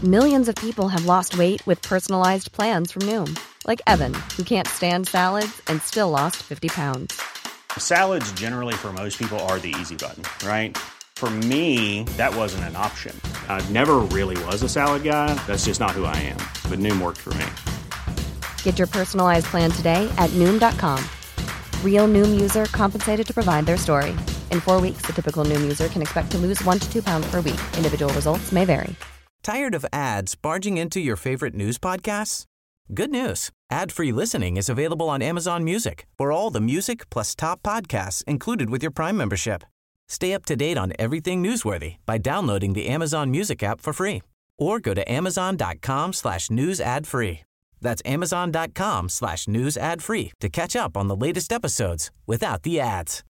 Millions of people have lost weight with personalized plans from Noom. Like Evan, who can't stand salads and still lost 50 pounds. Salads generally for most people are the easy button, right? For me, that wasn't an option. I never really was a salad guy. That's just not who I am. But Noom worked for me. Get your personalized plan today at Noom.com. Real Noom user compensated to provide their story. In 4 weeks, the typical Noom user can expect to lose 1 to 2 pounds per week. Individual results may vary. Tired of ads barging into your favorite news podcasts? Good news. Ad-free listening is available on Amazon Music for all the music plus top podcasts included with your Prime membership. Stay up to date on everything newsworthy by downloading the Amazon Music app for free or go to amazon.com/news ad free. That's amazon.com/news ad free to catch up on the latest episodes without the ads.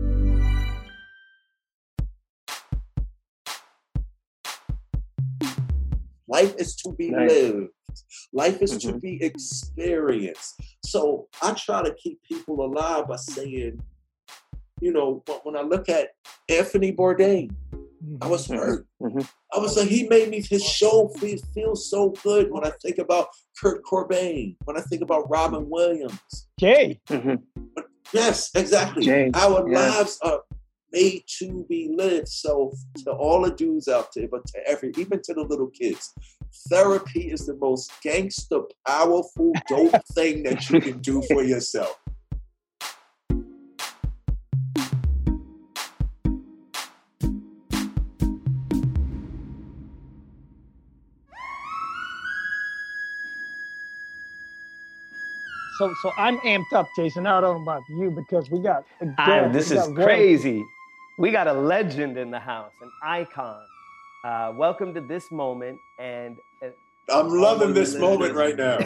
Life is to be lived. Life is to be experienced. So I try to keep people alive by saying, you know, when I look at Anthony Bourdain, I was hurt. I was like, he made me, his show feel so good when I think about Kurt Cobain, when I think about Robin Williams. Jay. Yes, exactly. Jay. Our lives are made to be lived. So to all the dudes out there, but to even to the little kids, therapy is the most gangster, powerful, dope thing that you can do for yourself. So I'm amped up, Jason. I don't know about you because we got this is crazy. We got a legend in the house, an icon. Welcome to this moment, and I'm loving this moment right now.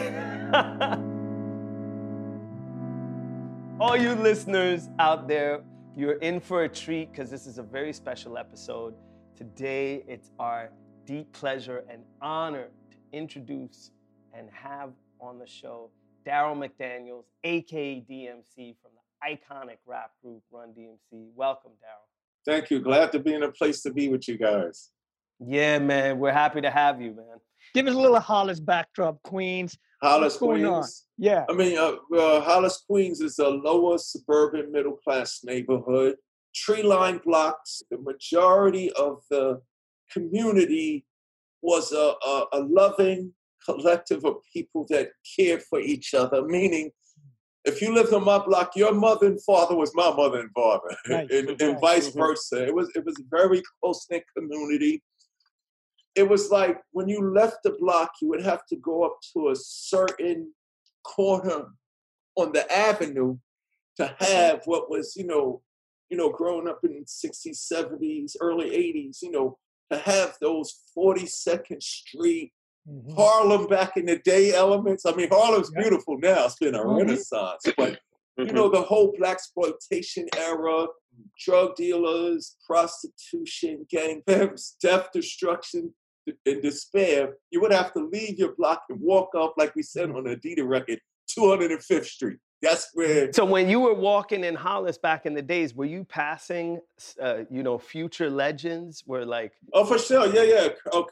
All you listeners out there, you're in for a treat because this is a very special episode. Today, it's our deep pleasure and honor to introduce and have on the show Darryl McDaniels, a.k.a. DMC, from the iconic rap group Run DMC. Welcome, Darryl. Thank you. Glad to be in a place to be with you guys. Yeah, man. We're happy to have you, man. Give us a little Hollis backdrop, Queens. Hollis, What's going on? Queens. Yeah. I mean, Hollis, Queens is a lower suburban middle-class neighborhood. Tree-lined blocks. The majority of the community was a loving collective of people that cared for each other, meaning if you lived on my block, your mother and father was my mother and father, right. and vice versa. It was a very close-knit community. It was like when you left the block, you would have to go up to a certain corner on the avenue to have what was, growing up in the 60s, 70s, early 80s, to have those 42nd Street, Harlem back in the day elements. I mean, Harlem's beautiful now. It's been a renaissance. But, the whole blaxploitation era, drug dealers, prostitution, gang pimps, death, destruction, and despair, you would have to leave your block and walk up, like we said on the Adidas record, 205th Street. That's where... So when you were walking in Hollis back in the days, were you passing, future legends? Were like... Oh, for sure. Yeah.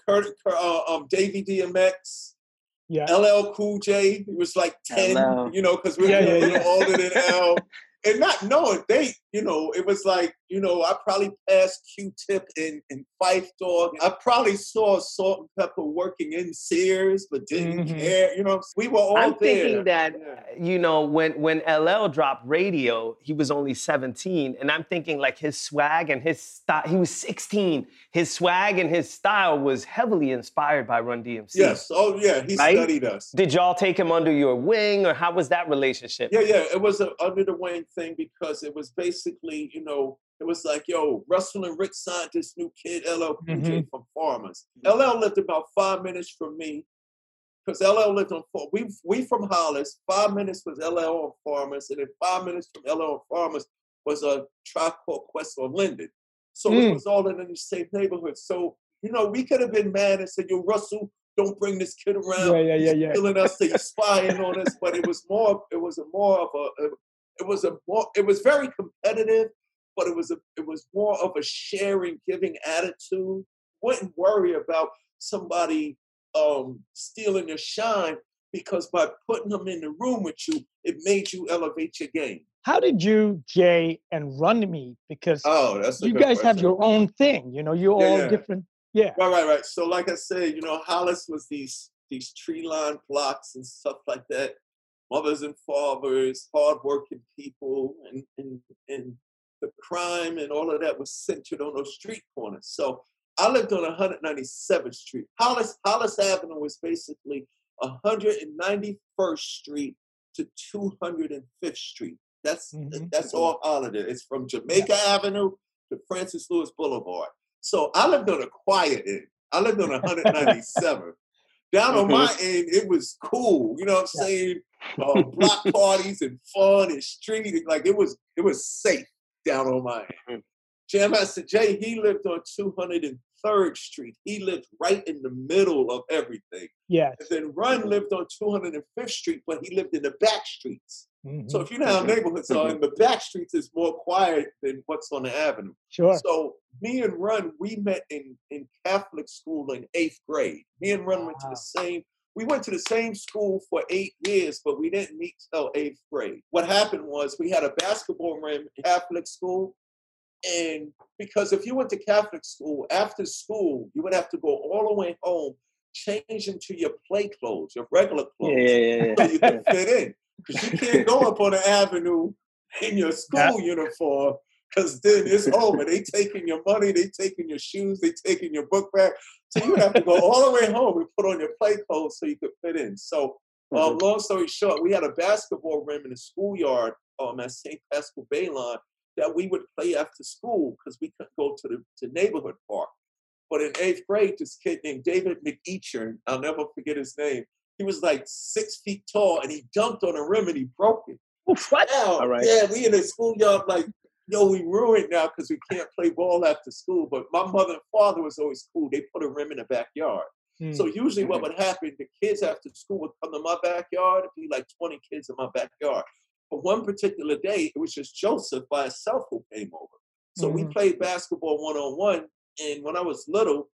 Davey DMX. Yeah. LL Cool J. He was like 10, because we were a little older than L. And not knowing, it was like, I probably passed Q-Tip in Phife Dawg. I probably saw Salt and Pepper working in Sears, but didn't care. We were all there. I'm thinking that, when LL dropped Radio, he was only 17. And I'm thinking like his swag and his style, he was 16. His swag and his style was heavily inspired by Run DMC. Yes. Oh, yeah. He studied us. Did y'all take him under your wing, or how was that relationship? Yeah. It was an under the wing thing because it was basically, it was like, Russell and Rick signed this new kid, LL Cool J from Farmers. LL lived about 5 minutes from me because LL lived on, we from Hollis, 5 minutes was LL on Farmers, and then 5 minutes from LL on Farmers was a Tribe Called Quest on Linden. So it was all in the same neighborhood. So, we could have been mad and said, Russell, don't bring this kid around. He's killing us, he's spying on us. But it was very competitive, but it was more of a sharing, giving attitude. Wouldn't worry about somebody stealing your shine, because by putting them in the room with you, it made you elevate your game. How did you, Jay, and Run meet? Because Oh, that's a you good guys have question. your own thing. You know, you're all Yeah. different. Yeah. Right. So like I said, Hollis was these tree-lined blocks and stuff like that. Mothers and fathers, hardworking people, and the crime and all of that was centered on those street corners. So I lived on 197th Street. Hollis Avenue was basically 191st Street to 205th Street. That's all Holiday. It's from Jamaica Avenue to Francis Lewis Boulevard. So I lived on a quiet end. I lived on 197th. Down on my end, it was cool. You know what I'm saying? Block parties and fun and street. Like it was safe down on my end. Jam Master Jay, he lived on 203rd Street. He lived right in the middle of everything. Yes. And then Run lived on 205th Street, but he lived in the back streets. So if you know how neighborhoods are, in the back streets is more quiet than what's on the avenue. Sure. So me and Run, we met in Catholic school in 8th grade. Me and Run went to the same school for 8 years, but we didn't meet till 8th grade. What happened was we had a basketball rim in Catholic school. And because if you went to Catholic school, after school, you would have to go all the way home, change into your play clothes, your regular clothes, so you could fit in. Because you can't go up on the avenue in your school uniform, because then it's over. They taking your money, they taking your shoes, they taking your book bag. So you would have to go all the way home and put on your play clothes so you could fit in. So long story short, we had a basketball rim in the schoolyard at St. Pascal Bayline that we would play after school because we couldn't go to the neighborhood park. But in 8th grade, this kid named David McEachern, I'll never forget his name, he was like 6 feet tall, and he dunked on a rim and he broke it. What? All right. Yeah, we in the schoolyard like, we ruined now because we can't play ball after school. But my mother and father was always cool. They put a rim in the backyard. So usually what would happen, the kids after school would come to my backyard. It'd be like 20 kids in my backyard. But one particular day, it was just Joseph by himself who came over. So we played basketball one-on-one. And when I was little,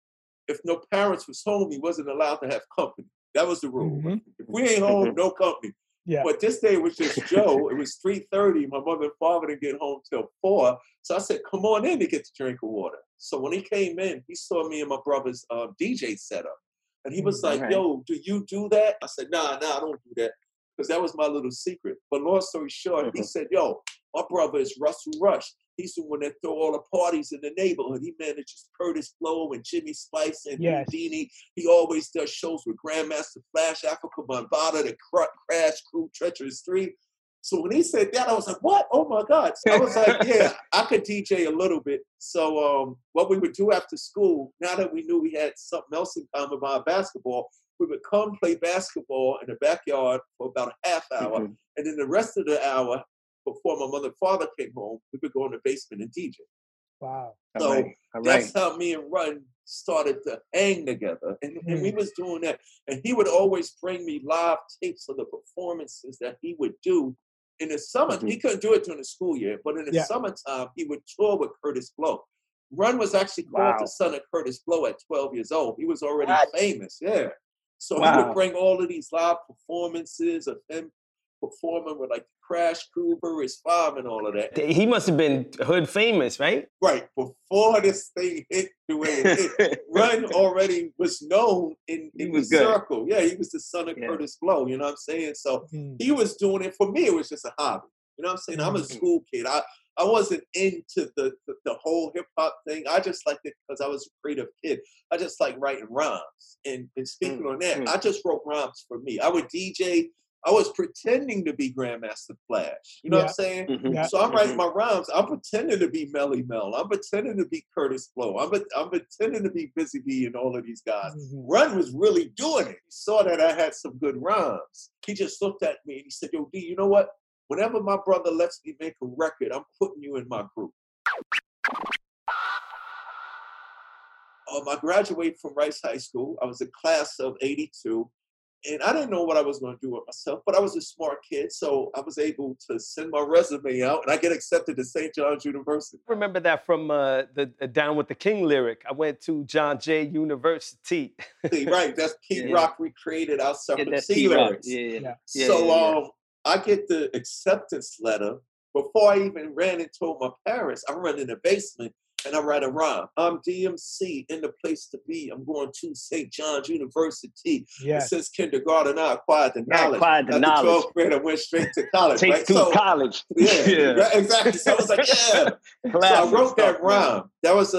if no parents was home, he wasn't allowed to have company. That was the rule. If we ain't home, no company. Yeah. But this day it was just Joe. It was 3:30. My mother and father didn't get home till 4. So I said, come on in to get a drink of water. So when he came in, he saw me and my brother's DJ setup. And he was like, yo, do you do that? I said, nah, I don't do that. Because that was my little secret. But long story short, he said, yo, my brother is Russell Rush. He's the one that throw all the parties in the neighborhood. He manages Curtis Blow and Jimmy Spice and Houdini. He always does shows with Grandmaster Flash, Africa Bambaataa, the Crash Crew, Treacherous 3. So when he said that, I was like, what? Oh, my God. So I was like, yeah, I could DJ a little bit. So what we would do after school, now that we knew we had something else in common about basketball, we would come play basketball in the backyard for about a half hour. And then the rest of the hour, before my mother and father came home, we would go in the basement and DJ. Wow. So that's how me and Run started to hang together. And we was doing that. And he would always bring me live tapes of the performances that he would do. In the summer, he couldn't do it during the school year, but in the summertime, he would tour with Curtis Blow. Run was actually called the son of Curtis Blow at 12 years old. He was already famous, So he would bring all of these live performances of him performing with like Crash Crew, Burris 5 and all of that. He must have been hood famous, right? Right. Before this thing hit the way it hit, Run already was known in the circle. Yeah, he was the son of Curtis Blow, you know what I'm saying? So he was doing it. For me, it was just a hobby. You know what I'm saying? I'm a school kid. I wasn't into the whole hip-hop thing. I just liked it because I was a creative kid. I just like writing rhymes. And speaking on that, I just wrote rhymes for me. I would DJ. I was pretending to be Grandmaster Flash. You know what I'm saying? So I'm writing my rhymes. I'm pretending to be Melly Mel. I'm pretending to be Curtis Blow. I'm pretending to be Busy Bee and all of these guys. Run was really doing it. He saw that I had some good rhymes. He just looked at me and he said, yo, D, you know what? Whenever my brother lets me make a record, I'm putting you in my group. I graduated from Rice High School. I was a class of 82. And I didn't know what I was going to do with myself, but I was a smart kid, so I was able to send my resume out, and I get accepted to St. John's University. I remember that from the Down with the King lyric. I went to John Jay University. Right, that's Pete Rock recreated our Sucker C lyrics. I get the acceptance letter. Before I even ran and told my parents, I run in the basement and I write a rhyme. I'm DMC in the place to be. I'm going to St. John's University. Yes. Since kindergarten, I acquired the knowledge. Acquired the knowledge. 12th grade, I went straight to college. Take to college. Yeah, right, exactly. So I was like, yeah. So I wrote that rhyme. That was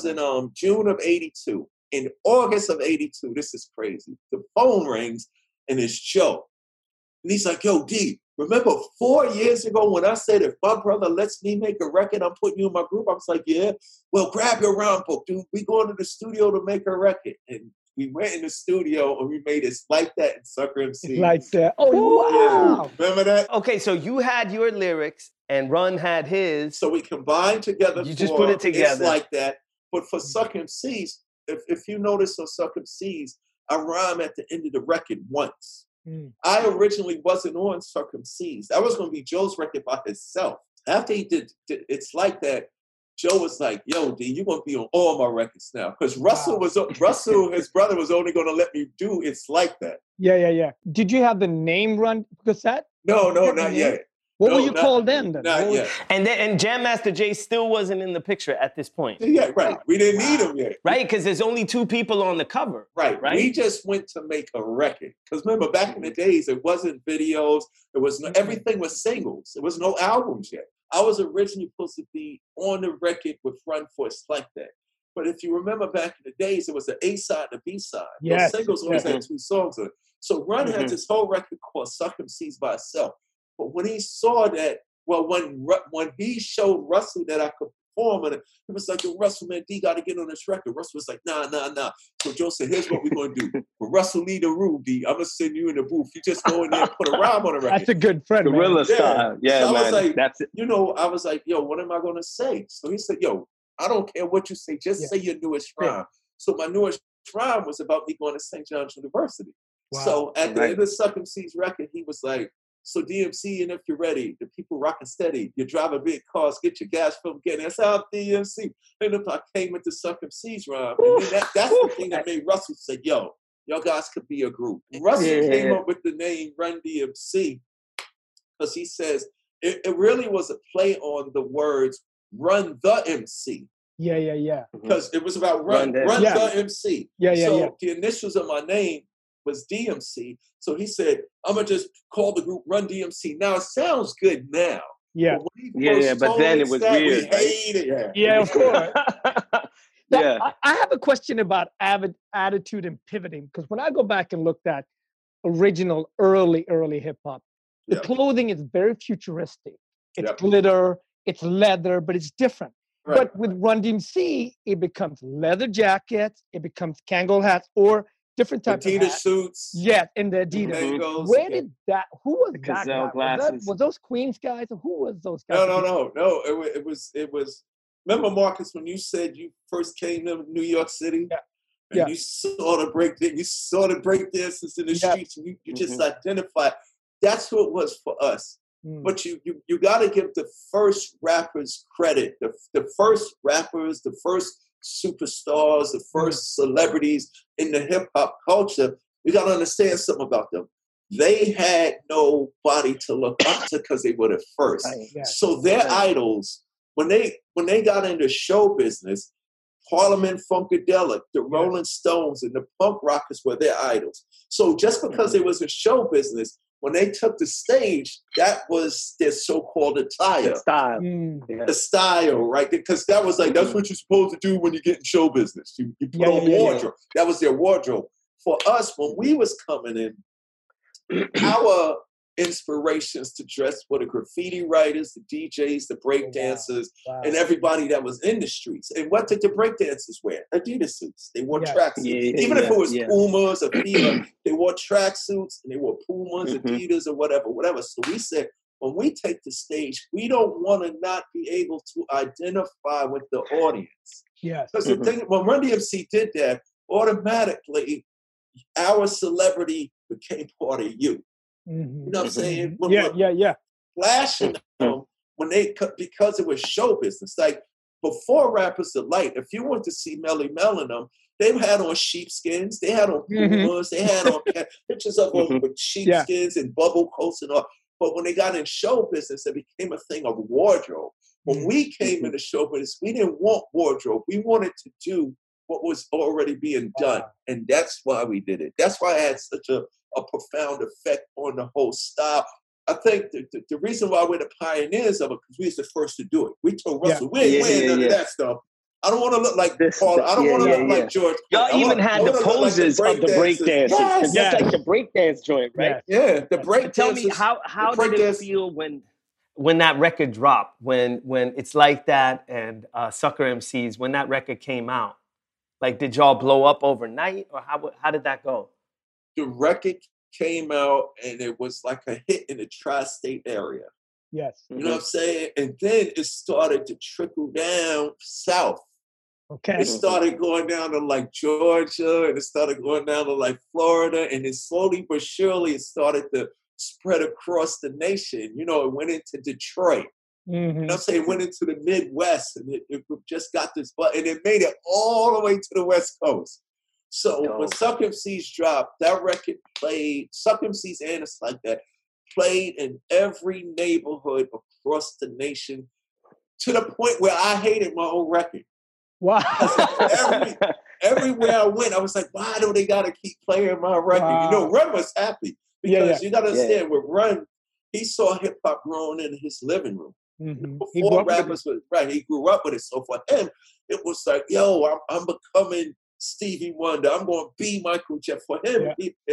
in June of '82. In August of '82, this is crazy. The phone rings and it's Joe. And he's like, yo, D, remember 4 years ago when I said if my brother lets me make a record, I'm putting you in my group? I was like, yeah. Well, grab your rhyme book, dude. We going to the studio to make a record. And we went in the studio and we made It's Like That in Sucker MC. It's like that. Oh, wow. Yeah. Remember that? Okay, so you had your lyrics and Run had his. So we combined together. You just put it together. It's Like That. But for Sucker MCs, if you notice on Sucker MCs, I rhyme at the end of the record once. I originally wasn't on Sucker MCs. That was going to be Joe's record by himself. After he did It's Like That, Joe was like, yo, D, you're going to be on all my records now. Because Russell, his brother, was only going to let me do It's Like That. Yeah. Did you have the name Run Cassette? No, not yet. What were you called then? Not yet. And Jam Master Jay still wasn't in the picture at this point. Yeah, right. We didn't need him yet. Right, because there's only 2 people on the cover. Right. We just went to make a record. Because remember, back in the days, it wasn't videos. It was everything was singles. There was no albums yet. I was originally supposed to be on the record with Run for It's Like That. But if you remember back in the days, it was the A-side and the B-side. Yes. Those singles always had 2 songs on it. So Run had this whole record called Sucker MCs by itself. But when he saw that, well, when he showed Russell that I could perform on it, he was like, yo, Russell, man, D got to get on this record. Russell was like, nah. So Joe said, here's what we're going to do. When Russell need a room, D, I'm going to send you in the booth. You just go in there and put a rhyme on the record. That's a good friend, Gorilla style. Yeah, so man. I was like, that's it. I was like, yo, what am I going to say? So he said, yo, I don't care what you say. Just say your newest rhyme. So my newest rhyme was about me going to St. John's University. Wow. So at the end of Sucker MC's record, he was like, so DMC, and if you're ready, the people rocking steady. You're driving big cars, get your gas from getting. That's how DMC. And if I came into Sucker MC's rhyme, and then that's the thing that made Russell say, yo, y'all guys could be a group. And Russell came up with the name Run DMC because he says it really was a play on the words Run the MC. Yeah. Because it was about Run the MC. So the initials of my name was DMC. So he said, I'm going to just call the group Run DMC. Now, it sounds good now. Yeah. But then it was weird. We hated it. Yeah, of course. I have a question about attitude and pivoting, because when I go back and looked at original early hip-hop, the clothing is very futuristic. It's glitter, it's leather, but it's different. Right. But with Run DMC, it becomes leather jackets, it becomes Kangol hats, or different types of hats. Suits. Yeah, and the Adidas. Where did that? Who was that guy? Was those Queens guys? Or who was those guys? No. It was. Remember, Marcus, when you said you first came to New York City? Yeah. And you saw the breakdancers in the streets, and you just identified. That's who it was for us. But you got to give the first rappers credit. The first rappers, the first superstars, the first celebrities in the hip hop culture. We got to understand something about them. They had nobody to look up to because they were the first. So their idols, when they got into show business, Parliament Funkadelic, the Rolling Stones, and the punk rockers were their idols. So just because it was a show business, when they took the stage, that was their so-called attire. The style, right? Because that was like, that's what you're supposed to do when you get in show business. You put on wardrobe. That was their wardrobe. For us, when we was coming in, our inspirations to dress were the graffiti writers, the DJs, the breakdancers, and everybody that was in the streets. And what did the breakdancers wear? Adidas suits. They wore tracksuits. Even if it was Pumas or Fila, they wore tracksuits and they wore Pumas, Adidas, or whatever. So we said, when we take the stage, we don't want to not be able to identify with the audience. Because the thing, when Run DMC did that, automatically our celebrity became part of you. Mm-hmm. You know what I'm saying? Yeah. Flashing them because it was show business. Like before Rappers Delight, if you went to see Melly Mel and them, they had on sheepskins, they had on Pumas, they had on pictures of them with sheepskins and bubble coats and all. But when they got in show business, it became a thing of wardrobe. When we came into show business, we didn't want wardrobe. We wanted to do what was already being done. And that's why we did it. That's why it had such a profound effect on the whole style. I think the reason why we're the pioneers of it, because we was the first to do it. We told Russell, we ain't none of that stuff. I don't want to look like Paul. I don't want to look like George. Y'all even had the poses of the breakdancers. Yes. That's like the breakdance joint, right? Yeah, the breakdancers. Tell me, how did it feel when that record dropped, when It's Like That and Sucker MCs, when that record came out? Like, did y'all blow up overnight, or how did that go? The record came out, and it was like a hit in the tri-state area. Yes. You know what I'm saying? And then it started to trickle down south. Okay. It started going down to like Georgia, and it started going down to like Florida, and then slowly but surely it started to spread across the nation. You know, it went into Detroit. You know what I'm saying? It went into the Midwest, and it just got this, and it made it all the way to the West Coast. So when Suck MCs dropped, that record played, Suck MCs and It's Like That, played in every neighborhood across the nation to the point where I hated my own record. Wow. Everywhere I went, I was like, why do they got to keep playing my record? Wow. You know, Run was happy because you got to understand with Run, he saw hip hop growing in his living room. Before rappers was he grew up with it. So for him, it was like, yo, I'm becoming Stevie Wonder. I'm going to be Michael Jackson. For him,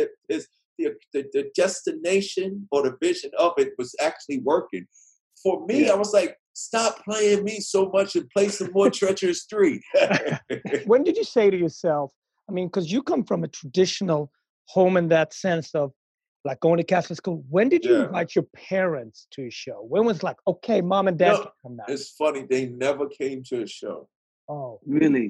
the destination or the vision of it was actually working. For me, I was like, stop playing me so much and play some more Treacherous 3. When did you say to yourself, I mean, because you come from a traditional home in that sense of like going to Catholic school. When did you invite your parents to a show? When was like, okay, mom and dad can come now? It's funny. They never came to a show. Oh, really?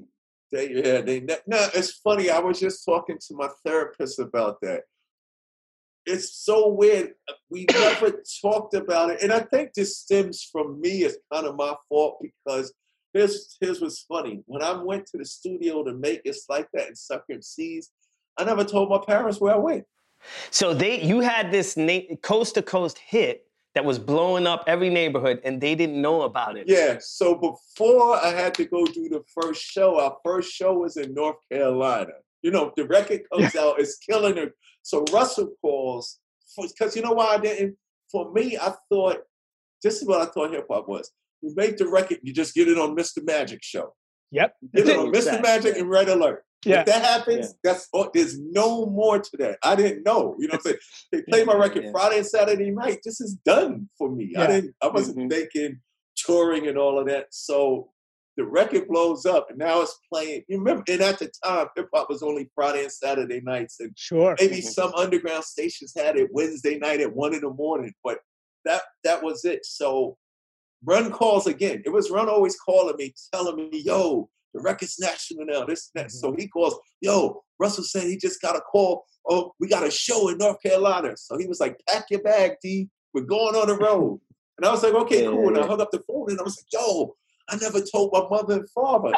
It's funny. I was just talking to my therapist about that. It's so weird. We never talked about it. And I think this stems from me. It's kind of my fault because here's what's funny. When I went to the studio to make It's Like That and Suck MCs, I never told my parents where I went. So you had this coast to coast hit that was blowing up every neighborhood, and they didn't know about it. Yeah. So before I had to go do the first show, our first show was in North Carolina. You know, the record comes out, it's killing it. So Russell calls because you know why I didn't. For me, I thought this is what I thought hip hop was. You make the record, you just get it on Mr. Magic show. Yep. Get it on Mr. Magic and Red Alert. Yeah. If that happens, there's no more to that. I didn't know. You know what I'm saying? They play my record Friday and Saturday night. This is done for me. Yeah. I wasn't thinking touring and all of that. So the record blows up and now it's playing. You remember, and at the time, hip hop was only Friday and Saturday nights. And maybe some underground stations had it Wednesday night at 1 a.m. But that was it. So Run calls again. It was Run always calling me, telling me, yo, the record's national now, this and that. So he calls, yo, Russell said he just got a call. Oh, we got a show in North Carolina. So he was like, pack your bag, D. We're going on the road. And I was like, okay, cool. And I hung up the phone and I was like, yo, I never told my mother and father.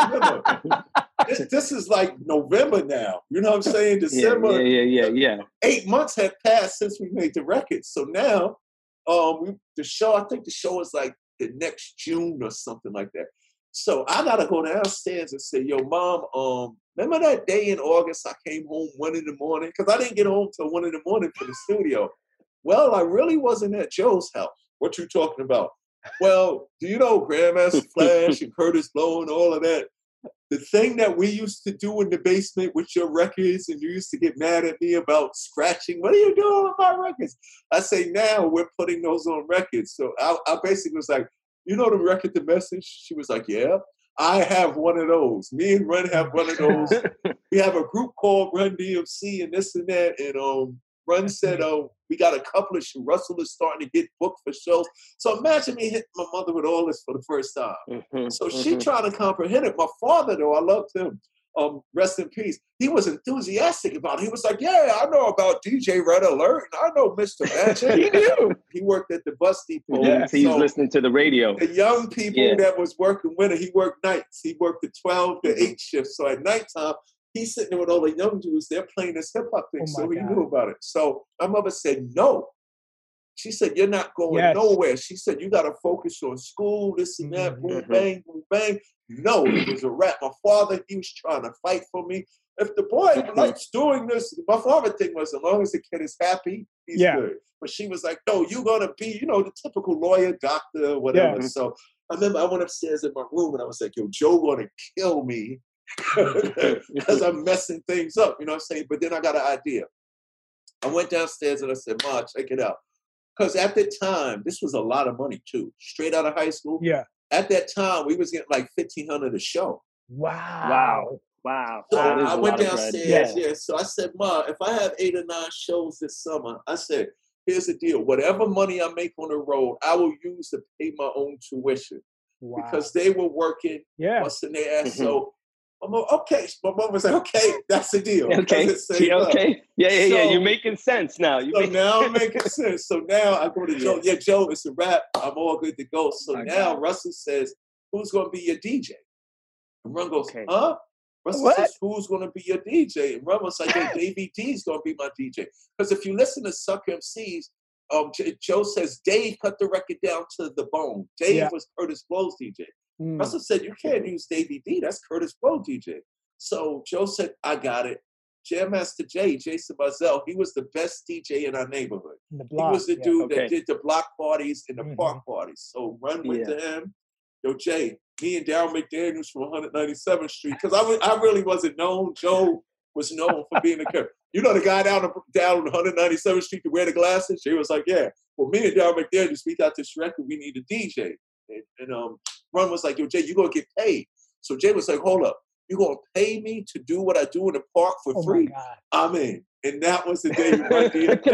This is like November now. You know what I'm saying? December. Yeah. 8 months had passed since we made the record. So now the show, I think the show is like the next June or something like that. So I gotta go downstairs and say, yo, Mom, remember that day in August I came home 1 a.m? Because I didn't get home till 1 a.m. for the studio. Well, I really wasn't at Joe's house. What you talking about? Well, do you know Grandmaster Flash and Curtis Blow and all of that? The thing that we used to do in the basement with your records, and you used to get mad at me about scratching. What are you doing with my records? I say, now we're putting those on records. So I basically was like, you know the record, The Message? She was like, yeah. I have one of those. Me and Run have one of those. We have a group called Run DMC and this and that. And Run said, we got a couple of shows. Russell is starting to get booked for shows. So imagine me hitting my mother with all this for the first time. So she trying to comprehend it. My father, though, I loved him. rest in peace, he was enthusiastic about it. He was like, yeah, I know about DJ Red Alert, and I know Mr. Magic. He knew. He worked at the bus depot. Yeah, so he's listening to the radio. The young people that was working with him, he worked nights. He worked the 12 to 8 shifts. So at nighttime, he's sitting there with all the young dudes. They're playing this hip-hop thing, so he knew about it. So my mother said, no. She said, you're not going nowhere. She said, you got to focus on school, this and that, boom, bang, boom, bang. No, it was a rap. My father, he was trying to fight for me. If the boy likes doing this, my father thing was, as long as the kid is happy, he's good. But she was like, no, you're going to be, the typical lawyer, doctor, whatever. So I remember I went upstairs in my room and I was like, yo, Joe going to kill me because I'm messing things up, you know what I'm saying? But then I got an idea. I went downstairs and I said, Ma, check it out. Because at the time, this was a lot of money too. Straight out of high school. Yeah. At that time, we was getting like $1,500 a show. Wow. So I went downstairs. So I said, Ma, if I have 8 or 9 shows this summer, I said, here's the deal. Whatever money I make on the road, I will use to pay my own tuition. Wow. Because they were working, busting their ass. So I'm like, okay. My mom was like, okay, that's the deal. Okay. Yeah. You're making sense now. Now I'm making sense. So now I go to Joe. Yeah, Joe, it's a wrap. I'm all good to go. So now Russell says, who's going to be your DJ? And Ron goes, huh? Russell says, who's going to be your DJ? And Ron was like, hey, Davey D's going to be my DJ. Because if you listen to Sucker MCs, Joe says Dave cut the record down to the bone. Dave was Curtis Blow's DJ. Russell said, you can't use Davey D. That's Curtis Blow DJ. So Joe said, I got it. Jam Master Jay, Jason Mazel, he was the best DJ in our neighborhood. He was the dude that did the block parties and the park parties. So Run went to him. Yo, Jay, me and Darryl McDaniels from 197th Street, because I really wasn't known. Joe was known for being the character. You know the guy down on 197th Street to wear the glasses? Jay was like, yeah. Well, me and Darryl McDaniels, we got this record. We need a DJ. And Ron was like, yo, Jay, you're going to get paid. So Jay was like, hold up. You're going to pay me to do what I do in the park for free? I'm in. And that was the day we went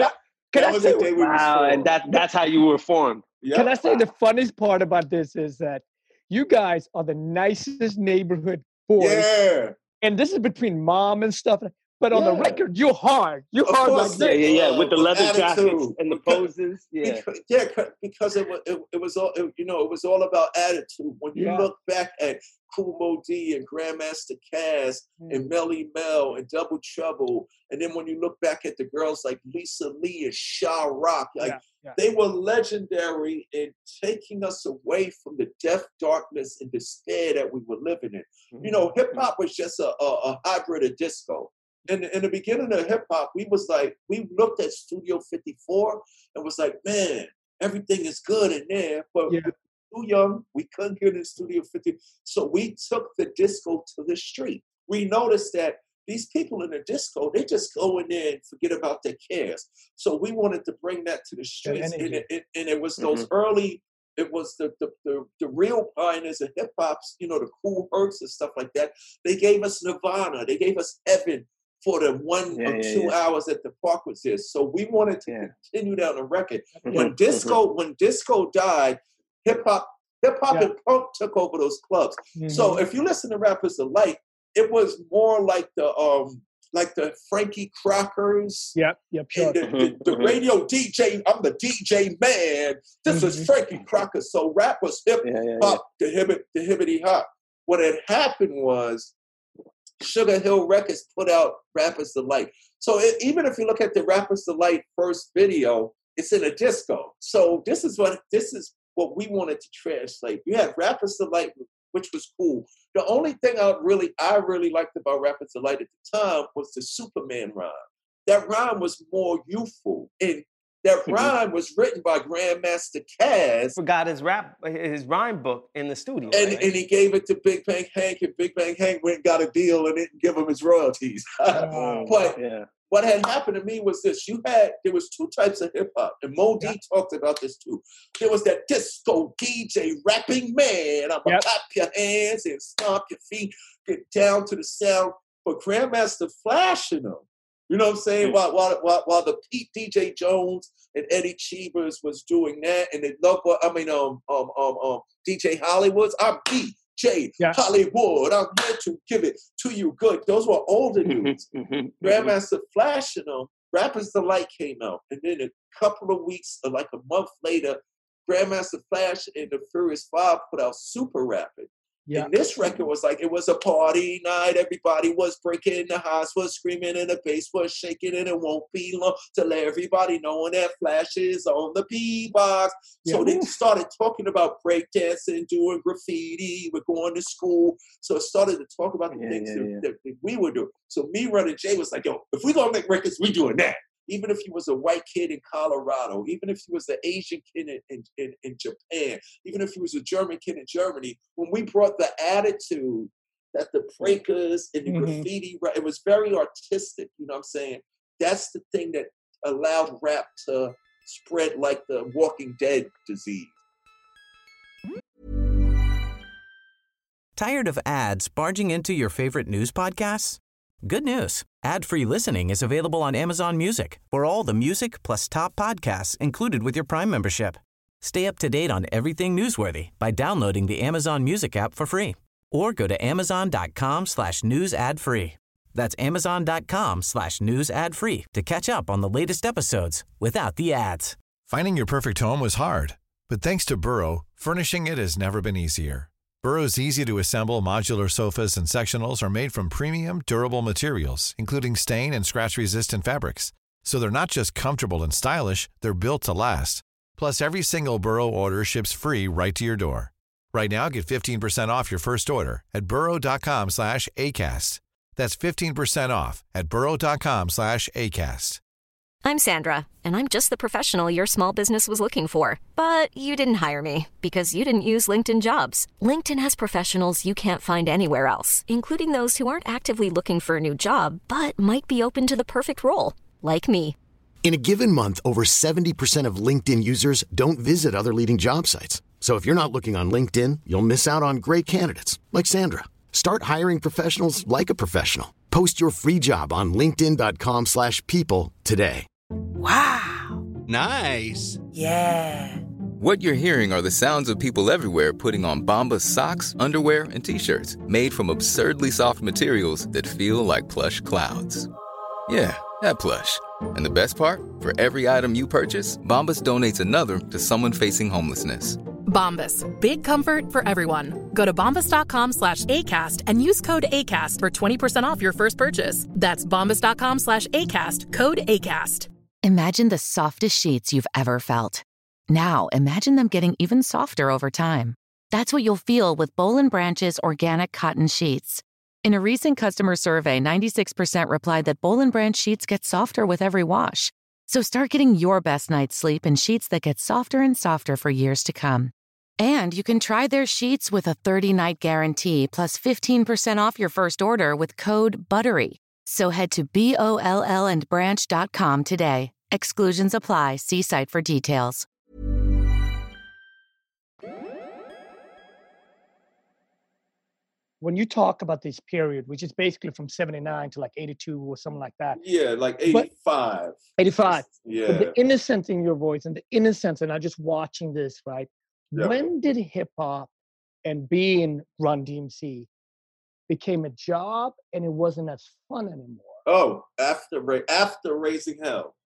there. Wow, and that's how you were formed. Yep. Can I say the funniest part about this is that you guys are the nicest neighborhood boys. Yeah. And this is between mom and stuff. But on the record, you're hard. You're hard like this. Yeah, with the leather jackets and the poses. Because it was all it was all about attitude. When you look back at Kool Moe Dee and Grandmaster Caz and Melly Mel and Double Trouble, and then when you look back at the girls like Lisa Lee and Sha Rock, they were legendary in taking us away from the death, darkness, and despair that we were living in. Hip hop was just a hybrid of disco. In the beginning of hip hop, we looked at Studio 54 and was like, man, everything is good in there, but we were too young. We couldn't get in Studio 50. So we took the disco to the street. We noticed that these people in the disco, they just go in there and forget about their cares. So we wanted to bring that to the streets. And it was those early, it was the real pioneers of hip hop, the Kool Hercs and stuff like that. They gave us Nirvana. They gave us Heaven for the 1 or 2 hours that the park was there. So we wanted to continue down the record. When disco died, hip hop and punk took over those clubs. So if you listen to Rappers Delight, it was more like the Frankie Crockers. Sure. And the radio DJ, I'm the DJ man. This is Frankie Crocker. So rap was hip hop, the hibbity hop. What had happened was Sugar Hill Records put out Rappers Delight. So even if you look at the Rappers Delight first video, it's in a disco. So this is what we wanted to translate. You had Rappers Delight, which was cool. The only thing I really liked about Rappers Delight at the time was the Superman rhyme. That rhyme was more youthful. And that rhyme was written by Grandmaster Caz. Forgot his rhyme book in the studio. And he gave it to Big Bang Hank, and Big Bang Hank went and got a deal and didn't give him his royalties. What had happened to me was this. There was 2 types of hip hop, and Moe Dee talked about this too. There was that disco DJ rapping man. I'm gonna clap your hands and stomp your feet, get down to the sound. But Grandmaster Flash and them, you know what I'm saying? While the Pete DJ Jones and Eddie Cheevers was doing that, and DJ Hollywoods, I'm Pete. Jay, Hollywood, I'm here to give it to you good. Those were older dudes. Grandmaster Flash and them, Rapper's Delight came out. And then a couple of weeks, or like a month later, Grandmaster Flash and the Furious Five put out Super Rapid. And this record was like, it was a party night. Everybody was breaking, the house was screaming, and the bass was shaking, and it won't be long till everybody knowing that Flash is on the P-Box. So they started talking about breakdancing, doing graffiti, we're going to school. So it started to talk about the things that we were doing. So me, Run, and Jay was like, yo, if we're going to make records, we doing that. Even if he was a white kid in Colorado, even if he was an Asian kid in Japan, even if he was a German kid in Germany, when we brought the attitude that the breakers and the graffiti, it was very artistic, you know what I'm saying? That's the thing that allowed rap to spread like the Walking Dead disease. Tired of ads barging into your favorite news podcasts? Good news. Ad-free listening is available on Amazon Music for all the music plus top podcasts included with your Prime membership. Stay up to date on everything newsworthy by downloading the Amazon Music app for free or go to amazon.com/news ad free. That's amazon.com/news ad free to catch up on the latest episodes without the ads. Finding your perfect home was hard, but thanks to Burrow, furnishing it has never been easier. Burrow's easy-to-assemble modular sofas and sectionals are made from premium, durable materials, including stain and scratch-resistant fabrics. So they're not just comfortable and stylish, they're built to last. Plus, every single Burrow order ships free right to your door. Right now, get 15% off your first order at burrow.com/ACAST. That's 15% off at burrow.com/ACAST. I'm Sandra, and I'm just the professional your small business was looking for. But you didn't hire me because you didn't use LinkedIn Jobs. LinkedIn has professionals you can't find anywhere else, including those who aren't actively looking for a new job, but might be open to the perfect role, like me. In a given month, over 70% of LinkedIn users don't visit other leading job sites. So if you're not looking on LinkedIn, you'll miss out on great candidates like Sandra. Start hiring professionals like a professional. Post your free job on linkedin.com/people today. Wow. Nice. Yeah. What you're hearing are the sounds of people everywhere putting on Bombas socks, underwear, and T-shirts made from absurdly soft materials that feel like plush clouds. Yeah, that plush. And the best part? For every item you purchase, Bombas donates another to someone facing homelessness. Bombas. Big comfort for everyone. Go to bombas.com/ACAST and use code ACAST for 20% off your first purchase. That's bombas.com/ACAST. Code ACAST. Imagine the softest sheets you've ever felt. Now, imagine them getting even softer over time. That's what you'll feel with Boll & Branch's organic cotton sheets. In a recent customer survey, 96% replied that Boll & Branch sheets get softer with every wash. So start getting your best night's sleep in sheets that get softer and softer for years to come. And you can try their sheets with a 30-night guarantee plus 15% off your first order with code BUTTERY. So head to BOLLandbranch.com today. Exclusions apply. See site for details. When you talk about this period, which is basically from 79 to like 82 or something like that. Yeah, like 85. 85. Yeah. But the innocence in your voice and the innocence, and I'm just watching this, right? Yeah. When did hip-hop and being Run DMC became a job and it wasn't as fun anymore? Oh, after Raising Hell.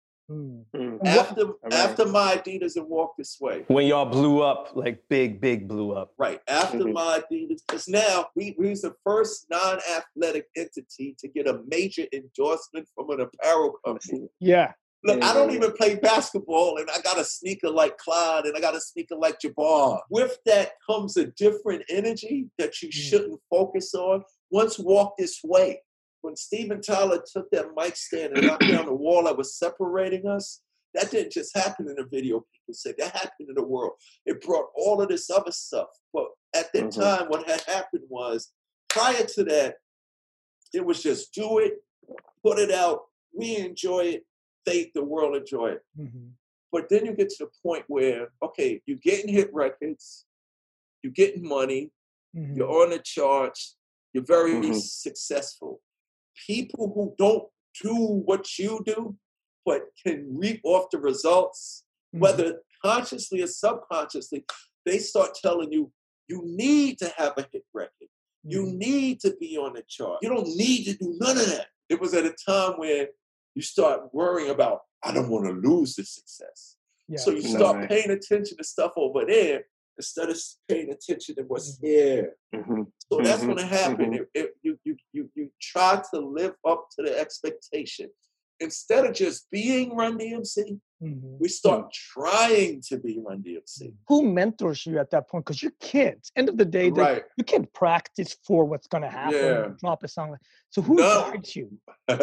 After My Adidas and Walk This Way. When y'all blew up, like big blew up. Right. After My Adidas. Because now we was the first non-athletic entity to get a major endorsement from an apparel company. Yeah. Look, I don't even play basketball, and I got a sneaker like Clyde, and I got a sneaker like Jabbar. With that comes a different energy that you shouldn't focus on. Once Walk This Way. When Steven Tyler took that mic stand and knocked down the wall that was separating us, that didn't just happen in the video. People said that happened in the world. It brought all of this other stuff. But at the time, what had happened was, prior to that, it was just do it, put it out, we enjoy it, the world enjoy it. But then you get to the point where, okay, you're getting hit records, you're getting money, you're on the charts, you're very successful. People who don't do what you do, but can reap off the results, whether consciously or subconsciously, they start telling you, You need to have a hit record. You need to be on the chart. You don't need to do none of that. It was at a time where you start worrying about, I don't want to lose this success. Yeah. So you start paying attention to stuff over there instead of paying attention to what's here. So that's going to happen. You try to live up to the expectation. Instead of just being Run DMC, we start trying to be Run DMC. Who mentors you at that point? Because you're kids. End of the day, you can't practice for what's going to happen. And drop a song. So who guides you?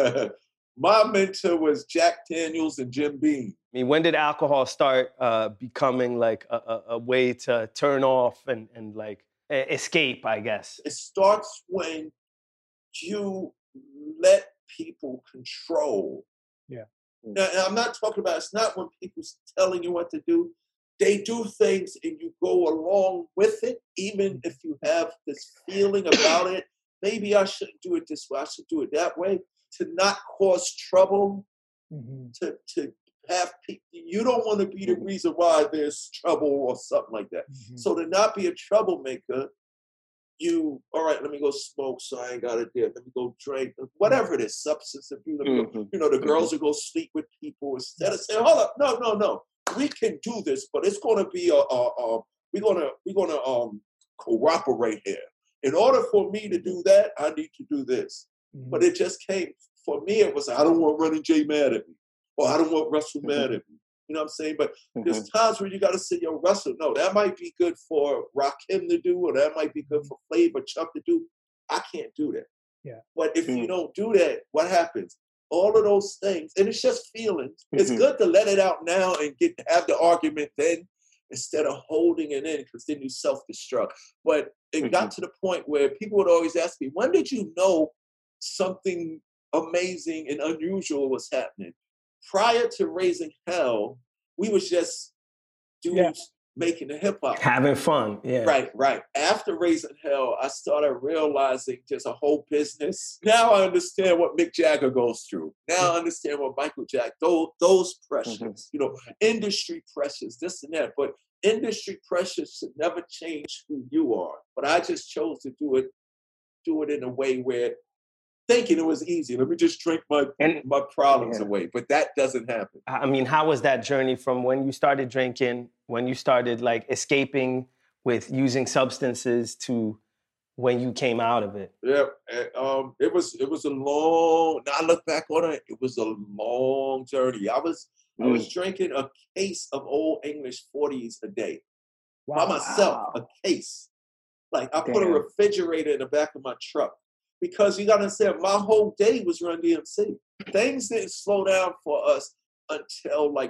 My mentor was Jack Daniels and Jim Beam. I mean, when did alcohol start becoming like a way to turn off and like escape, I guess? It starts when you let people control. Yeah. Now, I'm not talking about, it's not when people's telling you what to do. They do things and you go along with it, even if you have this feeling about it. Maybe I shouldn't do it this way. I should do it that way. To not cause trouble, to have people, you don't want to be the reason why there's trouble or something like that. So to not be a troublemaker, all right, let me go smoke so I ain't got to dip. Let me go drink, whatever it is, substance abuse. The girls will go sleep with people instead of saying, hold up, no. We can do this, but it's going to be we're going to cooperate here. In order for me to do that, I need to do this. But it just came, for me, it was, I don't want Running Jay mad at me, or I don't want Russell mad at me. You know what I'm saying? But there's times where you got to say, yo, Russell, no, that might be good for Rakim to do, or that might be good for Flavor Chuck to do. I can't do that. Yeah. But if you don't do that, what happens? All of those things, and it's just feelings. It's good to let it out now and have the argument then, instead of holding it in, because then you self-destruct. But it got to the point where people would always ask me, when did you know something amazing and unusual was happening? Prior to Raising Hell, we was just dudes making the hip hop. Having fun, Right. After Raising Hell, I started realizing there's a whole business. Now I understand what Mick Jagger goes through. Now I understand what Michael Jackson, those pressures, industry pressures, this and that. But industry pressures should never change who you are. But I just chose to do it in a way where thinking it was easy. Let me just drink my problems away. But that doesn't happen. I mean, how was that journey from when you started drinking, when you started like escaping with using substances, to when you came out of it? Yeah, it was a long. Now I look back on it, it was a long journey. I was drinking a case of Old English 40s a day by myself. A case, like I put a refrigerator in the back of my truck. Because you got to understand, my whole day was Run DMC. Things didn't slow down for us until like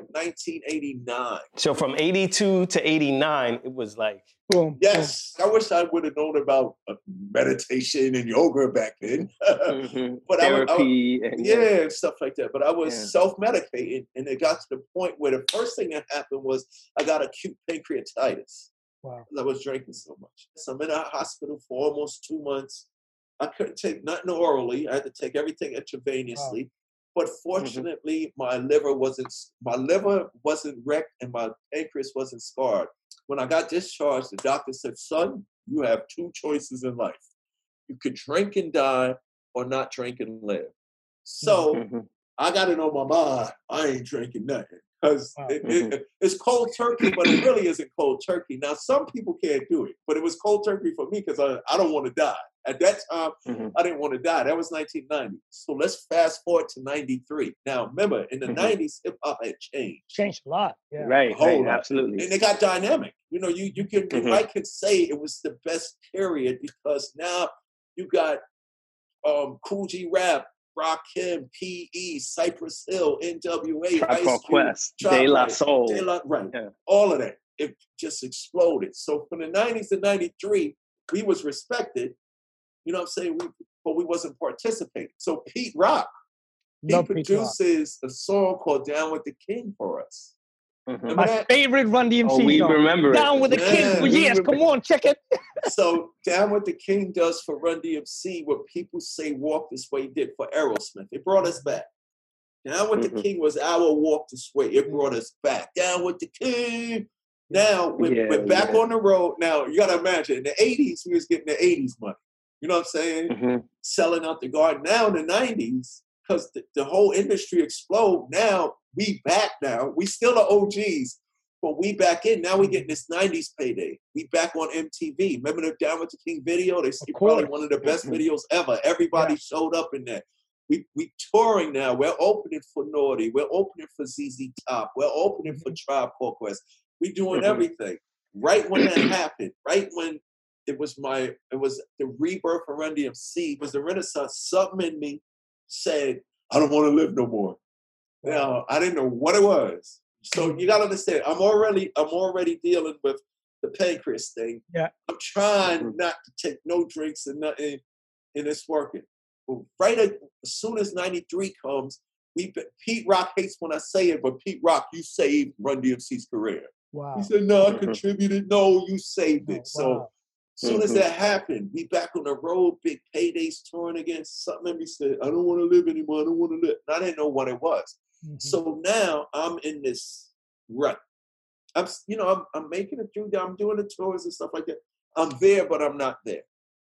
1989. So from 82 to 89, it was like... Boom. Yes. I wish I would have known about meditation and yoga back then. But therapy. and stuff like that. But I was self-medicating, and it got to the point where the first thing that happened was I got acute pancreatitis. Wow. I was drinking so much. So I'm in a hospital for almost 2 months. I couldn't take nothing orally. I had to take everything intravenously. Wow. But fortunately, my liver wasn't wrecked and my pancreas wasn't scarred. When I got discharged, the doctor said, son, you have two choices in life. You could drink and die or not drink and live. So I got it on my mind. I ain't drinking nothing. Because it's cold turkey, but it really isn't cold turkey. Now, some people can't do it, but it was cold turkey for me because I don't want to die. At that time, I didn't want to die. That was 1990. So let's fast forward to 93. Now, remember, in the 90s, hip-hop had changed. Changed a lot. Yeah. Right, absolutely. And it got dynamic. You might could say it was the best period because now you got Kool G Rap, Rakim, P.E., Cypress Hill, NWA, Tribe Called Quest, De La Soul. All of that. It just exploded. So from the 90s to 93, we was respected, you know what I'm saying, but we wasn't participating. So Pete Rock, he produces a song called Down with the King for us. My favorite Run DMC we song. remember Down it. with the King. Yes, come on, check it. So Down with the King does for Run DMC what people say Walk This Way did for Aerosmith. It brought us back. Down with the King was our Walk This Way. It brought us back. Down with the King. Now we're back on the road. Now you got to imagine in the 80s, we was getting the 80s money. You know what I'm saying? Selling out the garden. Now in the 90s, because the whole industry explode. Now we back now. We still are OGs, but we back in. Now we getting this 90s payday. We back on MTV. Remember the Down with the King video? They see probably one of the best videos ever. Everybody showed up in that. We touring now. We're opening for Naughty. We're opening for ZZ Top. We're opening for Tribe Called Quest. We're doing everything. Right when that happened, right when it was the rebirth of Run DMC, it was the Renaissance, something in me said, I don't want to live no more. Now, I didn't know what it was. So you got to understand, I'm already dealing with the pancreas thing. Yeah. I'm trying not to take no drinks and nothing, and it's working. But as soon as 93 comes, Pete Rock hates when I say it, but Pete Rock, you saved Run DMC's career. Wow. He said, no, I contributed. No, you saved it. So as soon as that happened, we back on the road, big paydays touring again. Something in me said, I don't want to live anymore. I don't want to live. And I didn't know what it was. So now I'm in this rut. I'm making it through. I'm doing the tours and stuff like that. I'm there, but I'm not there.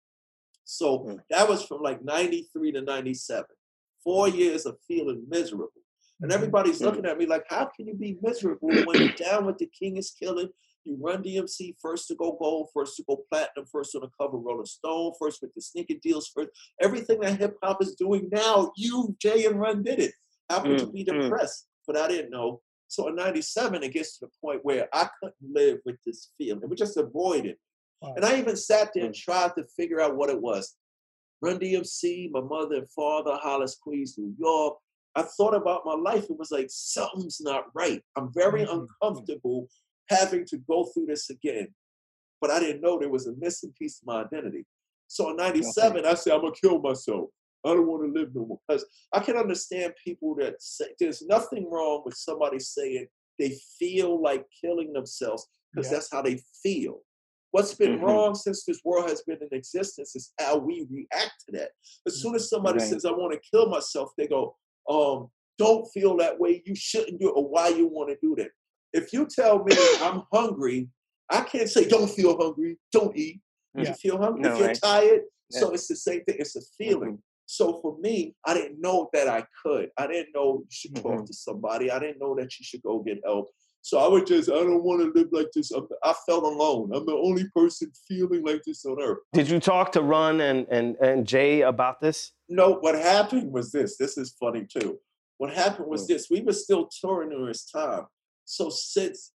So that was from like 93 to 97. 4 years of feeling miserable. And everybody's looking at me like, how can you be miserable when you're Down with the King is killing? You Run DMC, first to go gold, first to go platinum, first on the cover of Rolling Stone, first with the sneaker deals, first. Everything that hip hop is doing now, you, Jay, and Run did it. How could you be depressed? But I didn't know. So in 97, it gets to the point where I couldn't live with this feeling. We just avoided it. And I even sat there and tried to figure out what it was. Run DMC, my mother and father, Hollis, Queens, New York. I thought about my life. It was like, something's not right. I'm very uncomfortable having to go through this again. But I didn't know there was a missing piece of my identity. So in 97, I said, I'm going to kill myself. I don't want to live no more. Because I can understand people that say, there's nothing wrong with somebody saying they feel like killing themselves because that's how they feel. What's been wrong since this world has been in existence is how we react to that. As soon as somebody says, I want to kill myself, they go, don't feel that way. You shouldn't do it, or why you want to do that. If you tell me I'm hungry, I can't say, don't feel hungry, don't eat. You feel hungry? If you're tired, so it's the same thing. It's a feeling. So for me, I didn't know that I could. I didn't know you should talk to somebody. I didn't know that you should go get help. So I don't want to live like this. I felt alone. I'm the only person feeling like this on earth. Did you talk to Run and Jay about this? No, what happened was this. This is funny too. What happened was this. We were still touring during this time. So since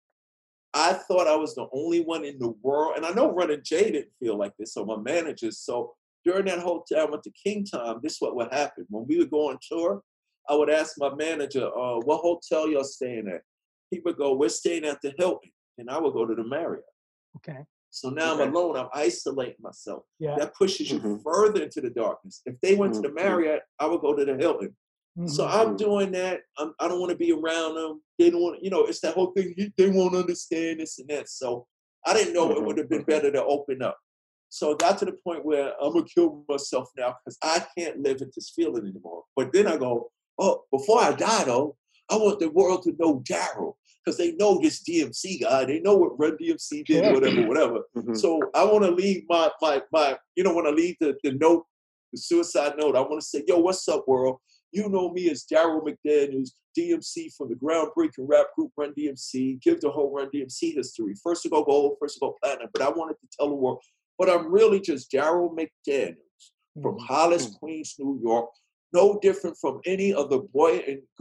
I thought I was the only one in the world, and I know Run and Jay didn't feel like this, so my managers. So during that whole time with the King time, this is what would happen. When we would go on tour, I would ask my manager, what hotel y'all staying at? He would go, we're staying at the Hilton. And I would go to the Marriott. Okay. So now I'm alone. I'm isolating myself. Yeah. That pushes you further into the darkness. If they went to the Marriott, I would go to the Hilton. So I'm doing that. I don't want to be around them. They don't want, it's that whole thing. They won't understand this and that. So I didn't know it would have been better to open up. So it got to the point where I'm going to kill myself now because I can't live with this feeling anymore. But then I go, before I die, though, I want the world to know Daryl. Because they know this DMC guy, they know what Run DMC did, whatever. So I want to leave my when I leave the note, the suicide note, I want to say, yo, what's up, world? You know me as Daryl McDaniels, DMC from the groundbreaking rap group Run DMC, give the whole Run DMC history. First to go gold, first to go platinum. But I wanted to tell the world, but I'm really just Daryl McDaniels from Hollis, Queens, New York. No different from any other boy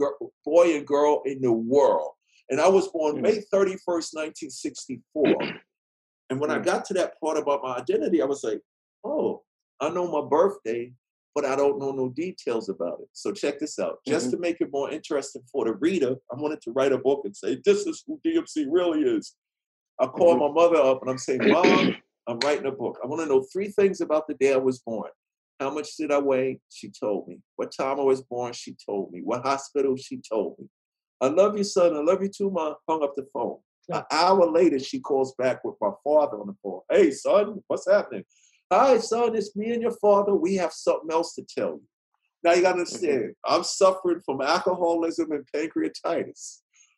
and girl in the world. And I was born May 31st, 1964. And when I got to that part about my identity, I was like, I know my birthday, but I don't know no details about it. So check this out. Just to make it more interesting for the reader, I wanted to write a book and say, this is who DMC really is. I called my mother up and I'm saying, Mom, I'm writing a book. I want to know 3 things about the day I was born. How much did I weigh? She told me. What time I was born? She told me. What hospital? She told me. I love you, son. I love you too, Mom. Hung up the phone. An hour later, she calls back with my father on the phone. Hey, son, what's happening? Hi, son, it's me and your father. We have something else to tell you. Now you got to understand, I'm suffering from alcoholism and pancreatitis.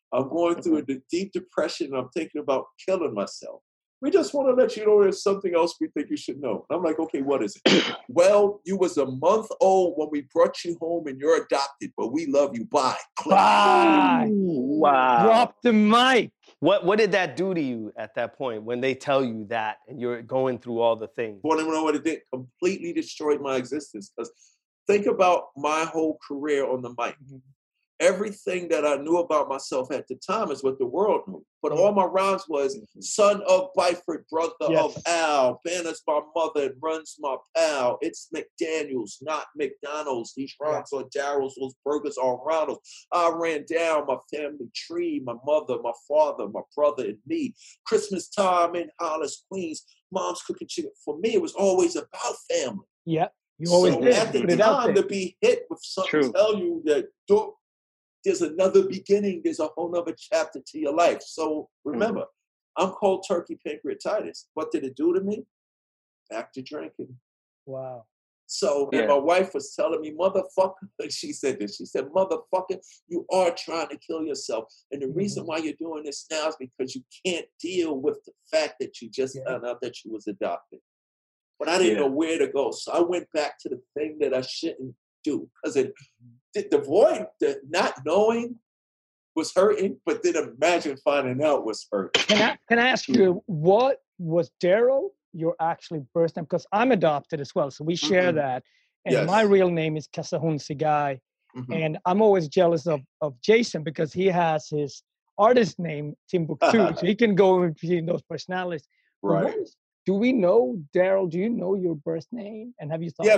I'm going through a deep depression. And I'm thinking about killing myself. We just want to let you know there's something else we think you should know. And I'm like, okay, what is it? Well, you was a month old when we brought you home and you're adopted, but we love you. Bye. Bye. Wow. Drop the mic. What did that do to you at that point when they tell you that and you're going through all the things? Want to know what it did? Completely destroyed my existence. Because think about my whole career on the mic. Everything that I knew about myself at the time is what the world knew. But all my rhymes was son of Byford, brother of Al. Banner's my mother and runs my pal. It's McDaniels, not McDonald's. These rhymes are Daryl's, those burgers are Ronald's. I ran down my family tree, my mother, my father, my brother, and me. Christmas time in Hollis, Queens. Mom's cooking chicken. For me, it was always about family. Yeah, you always did. At the time, to be hit with something tell you that there's another beginning. There's a whole nother chapter to your life. So remember, I'm cold turkey pancreatitis. What did it do to me? Back to drinking. Wow. So and my wife was telling me, motherfucker, she said this. She said, motherfucker, you are trying to kill yourself. And the reason why you're doing this now is because you can't deal with the fact that you just found out that you was adopted. But I didn't know where to go. So I went back to the thing that I shouldn't do. Because the void, the not knowing was hurting, but then imagine finding out was hurting. Can I ask you, what was Daryl your actually birth name? Because I'm adopted as well, so we share that. And my real name is Kasahun Sigai. And I'm always jealous of Jason because he has his artist name, Timbuktu, so he can go between those personalities. Right. Do we know, Daryl, do you know your birth name? And have you thought? Yeah,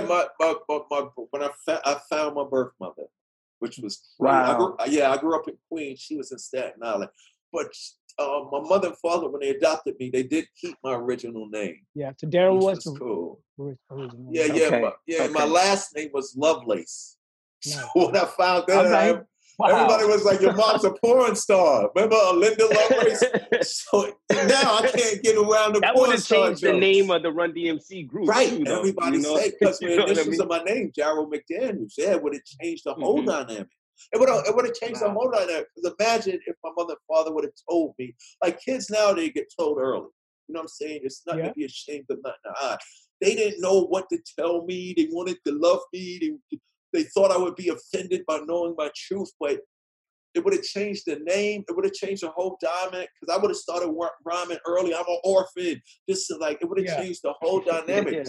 when I found my birth mother, which was wow. I grew up in Queens. She was in Staten Island. But my mother and father, when they adopted me, they did keep my original name. Yeah, so Daryl was cool. Original. Yeah. My last name was Lovelace. Nice. So when I found that, everybody was like, your mom's a porn star. Remember Linda Lovelace? So now I can't get around the that porn would have star changed jokes. the name of the Run DMC group. Right. Too, Everybody say, because the initials of my name, Jarrell McDaniels. Yeah, it would have changed the whole dynamic. It would have changed the whole dynamic. Because imagine if my mother and father would have told me, like kids now, they get told early. You know what I'm saying? It's nothing to be ashamed of, nothing to hide. They didn't know what to tell me. They wanted to love me. They thought I would be offended by knowing my truth, but it would have changed the name. It would have changed the whole dynamic because I would have started rhyming early. I'm an orphan. This is like, it would have changed the whole dynamic.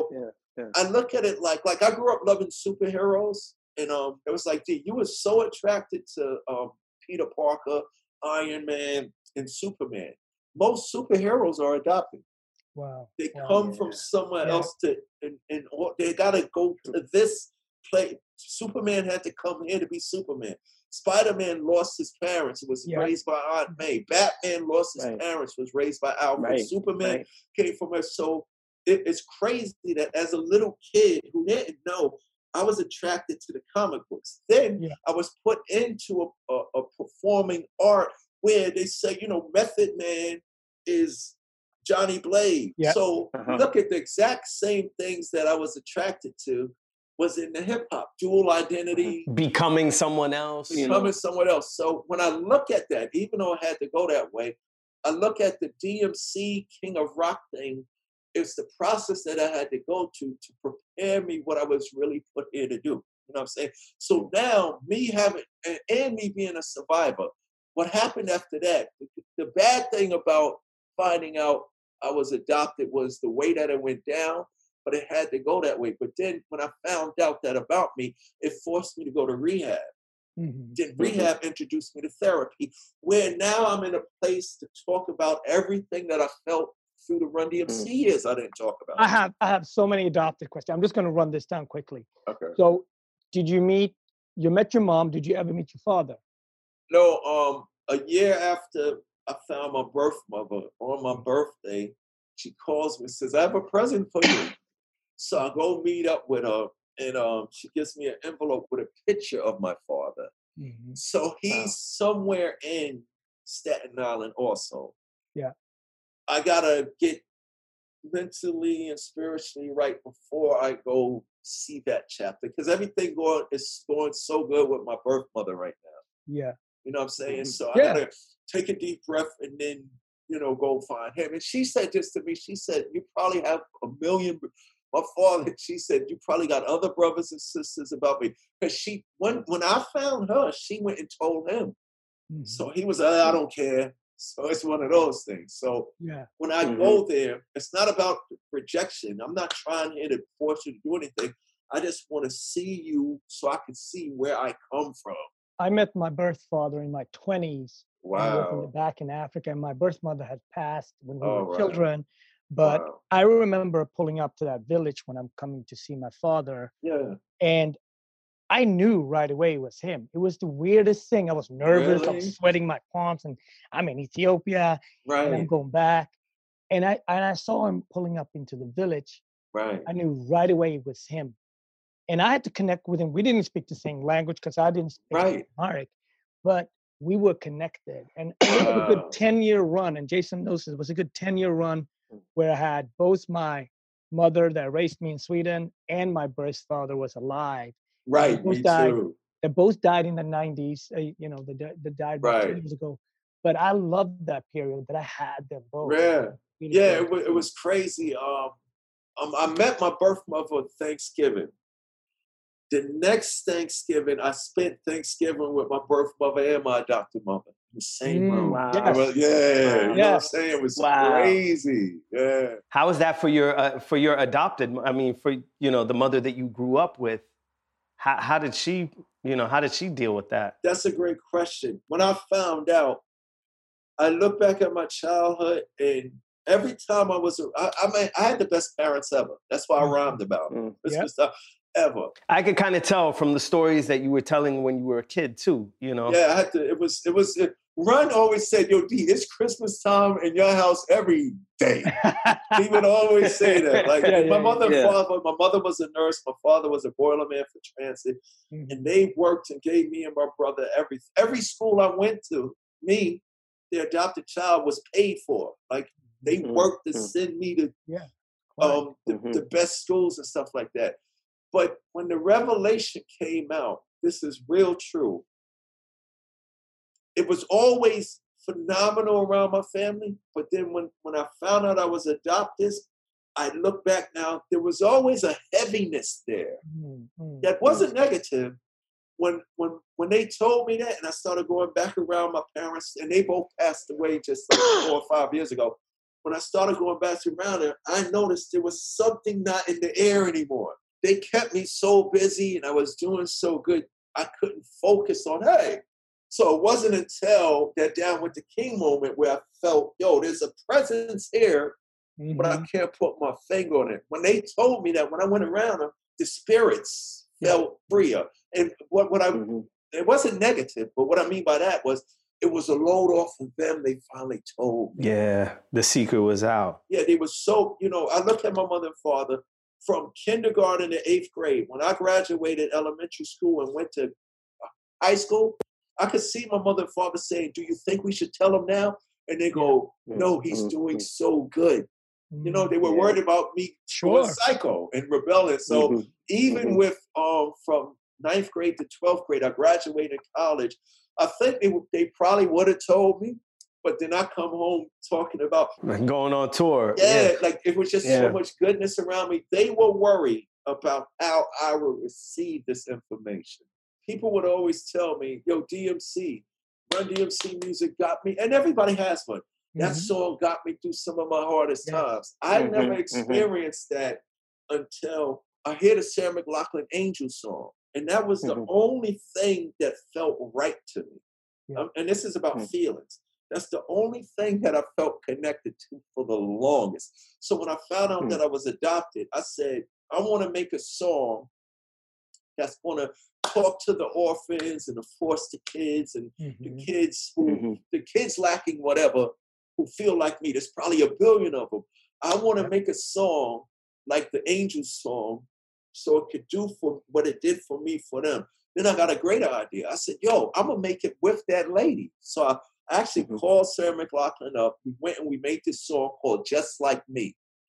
I look at it like I grew up loving superheroes. And it was like, dude, you were so attracted to Peter Parker, Iron Man, and Superman. Most superheroes are adopted. Wow. They come from somewhere else and they got to go to this place. Superman had to come here to be Superman. Spider-Man lost his parents. He was raised by Aunt May. Batman lost his parents. Was raised by Alfred. Superman came from us. So it's crazy that as a little kid who didn't know, I was attracted to the comic books. Then I was put into a performing art where they say, Method Man is Johnny Blade. Yep. So look at the exact same things that I was attracted to was in the hip hop, dual identity. Becoming someone else. Becoming someone else. So when I look at that, even though I had to go that way, I look at the DMC King of Rock thing. It's the process that I had to go to prepare me what I was really put here to do. You know what I'm saying? So now me having, and me being a survivor, what happened after that, the bad thing about finding out I was adopted was the way that it went down, but it had to go that way. But then when I found out that about me, it forced me to go to rehab. Then rehab introduced me to therapy, where now I'm in a place to talk about everything that I felt through the Run DMC years I didn't talk about. I have so many adopted questions. I'm just going to run this down quickly. Okay. So did you met your mom? Did you ever meet your father? No, a year after I found my birth mother on my birthday, she calls me and says, I have a present for you. So I go meet up with her and she gives me an envelope with a picture of my father. So he's somewhere in Staten Island also. Yeah. I gotta get mentally and spiritually right before I go see that chapter because everything is going so good with my birth mother right now. Yeah. know what I'm saying? So I gotta take a deep breath and then, go find him. And she said this to me. She said, you probably have a million. My father, she said, you probably got other brothers and sisters about me. Because when I found her, she went and told him. Mm-hmm. So he was, I don't care. So it's one of those things. So when I go there, it's not about rejection. I'm not trying to force you to do anything. I just want to see you so I can see where I come from. I met my birth father in my 20s. Wow. Back in Africa. And my birth mother had passed when we were children. But I remember pulling up to that village when I'm coming to see my father. Yeah. And I knew right away it was him. It was the weirdest thing. I was nervous. Really? I was sweating my palms, and I'm in Ethiopia. Right. And I'm going back. And I saw him pulling up into the village. Right. I knew right away it was him. And I had to connect with him. We didn't speak the same language because I didn't speak Amharic, but we were connected. And it was a good 10-year run. And Jason knows it was a good 10-year run where I had both my mother that raised me in Sweden and my birth father was alive. Right, me too. They both died in the 90s. They died about 2 years ago. But I loved that period that I had them both. Yeah, it was crazy. I met my birth mother on Thanksgiving. The next Thanksgiving, I spent Thanksgiving with my birth mother and my adopted mother in the same room. Wow. Yes. You know what I'm saying? It was crazy. Yeah. How was that for your adopted? I mean, for the mother that you grew up with. How did she deal with that? That's a great question. When I found out, I look back at my childhood, and every time I had the best parents ever. That's why I rhymed about it. Ever. I could kind of tell from the stories that you were telling when you were a kid too, Yeah, I had to. Ron always said, "Yo, D, it's Christmas time in your house every day." He would always say that. Like my mother and father. My mother was a nurse. My father was a boilerman for transit, and they worked and gave me and my brother every school I went to. Me, the adopted child, was paid for. Like they worked to send me to the best schools and stuff like that. But when the revelation came out, this is real true. It was always phenomenal around my family. But then when I found out I was adopted, I look back now, there was always a heaviness there that wasn't negative. When they told me that, and I started going back around my parents, and they both passed away just like 4 or 5 years ago. When I started going back around there, I noticed there was something not in the air anymore. They kept me so busy and I was doing so good, I couldn't focus on, hey. So it wasn't until that Down with the King moment where I felt, yo, there's a presence here, but I can't put my finger on it. When they told me that, when I went around them, the spirits felt freer. And it wasn't negative, but what I mean by that was, it was a load off of them. They finally told me. Yeah, the secret was out. Yeah, they were so, I looked at my mother and father from kindergarten to 8th grade. When I graduated elementary school and went to high school, I could see my mother and father saying, do you think we should tell him now? And they go, no, he's doing so good. They were worried about me going psycho and rebelling. So even with from 9th grade to 12th grade, I graduated college. I think they probably would have told me, but then I come home talking about going on tour. Yeah, like it was just so much goodness around me. They were worried about how I would receive this information. People would always tell me, yo, DMC, Run DMC music got me, and everybody has one. That song got me through some of my hardest times. I never experienced that until I hear the Sarah McLachlan Angel song. And that was the only thing that felt right to me. And this is about feelings. That's the only thing that I felt connected to for the longest. So when I found out that I was adopted, I said, I want to make a song that's going to talk to the orphans and the foster kids and the kids who, the kids lacking whatever, who feel like me. There's probably a billion of them. I want to make a song like the Angels song so it could do for what it did for me, for them. Then I got a greater idea. I said, yo, I'm going to make it with that lady. So I actually called Sarah McLachlan up. We went and we made this song called Just Like Me.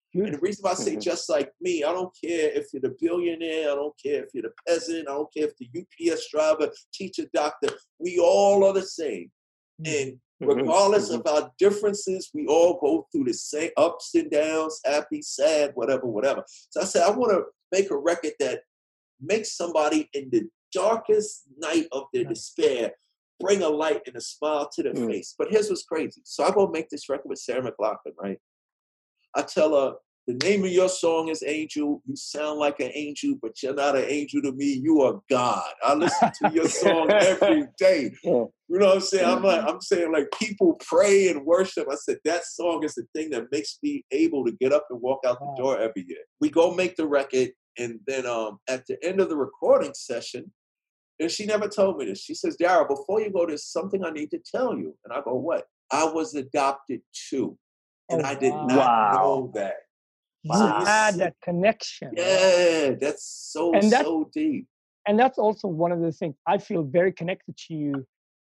And the reason why I say just like me, I don't care if you're the billionaire, I don't care if you're the peasant, I don't care if the UPS driver, teacher, doctor, we all are the same. And regardless of our differences, we all go through the same ups and downs, happy, sad, whatever. So I said, I want to make a record that makes somebody in the darkest night of their despair bring a light and a smile to their face. But here's what's crazy. So I go make this record with Sarah McLachlan, right? I tell her, the name of your song is Angel. You sound like an angel, but you're not an angel to me. You are God. I listen to your song every day. You know what I'm saying? I'm saying like people pray and worship. I said, that song is the thing that makes me able to get up and walk out the door every year. We go make the record. And then at the end of the recording session, and she never told me this. She says, Darryl, before you go, there's something I need to tell you. And I go, what? I was adopted too. And I did not know that. You had that connection. Yeah, that's so deep. And that's also one of the things I feel very connected to you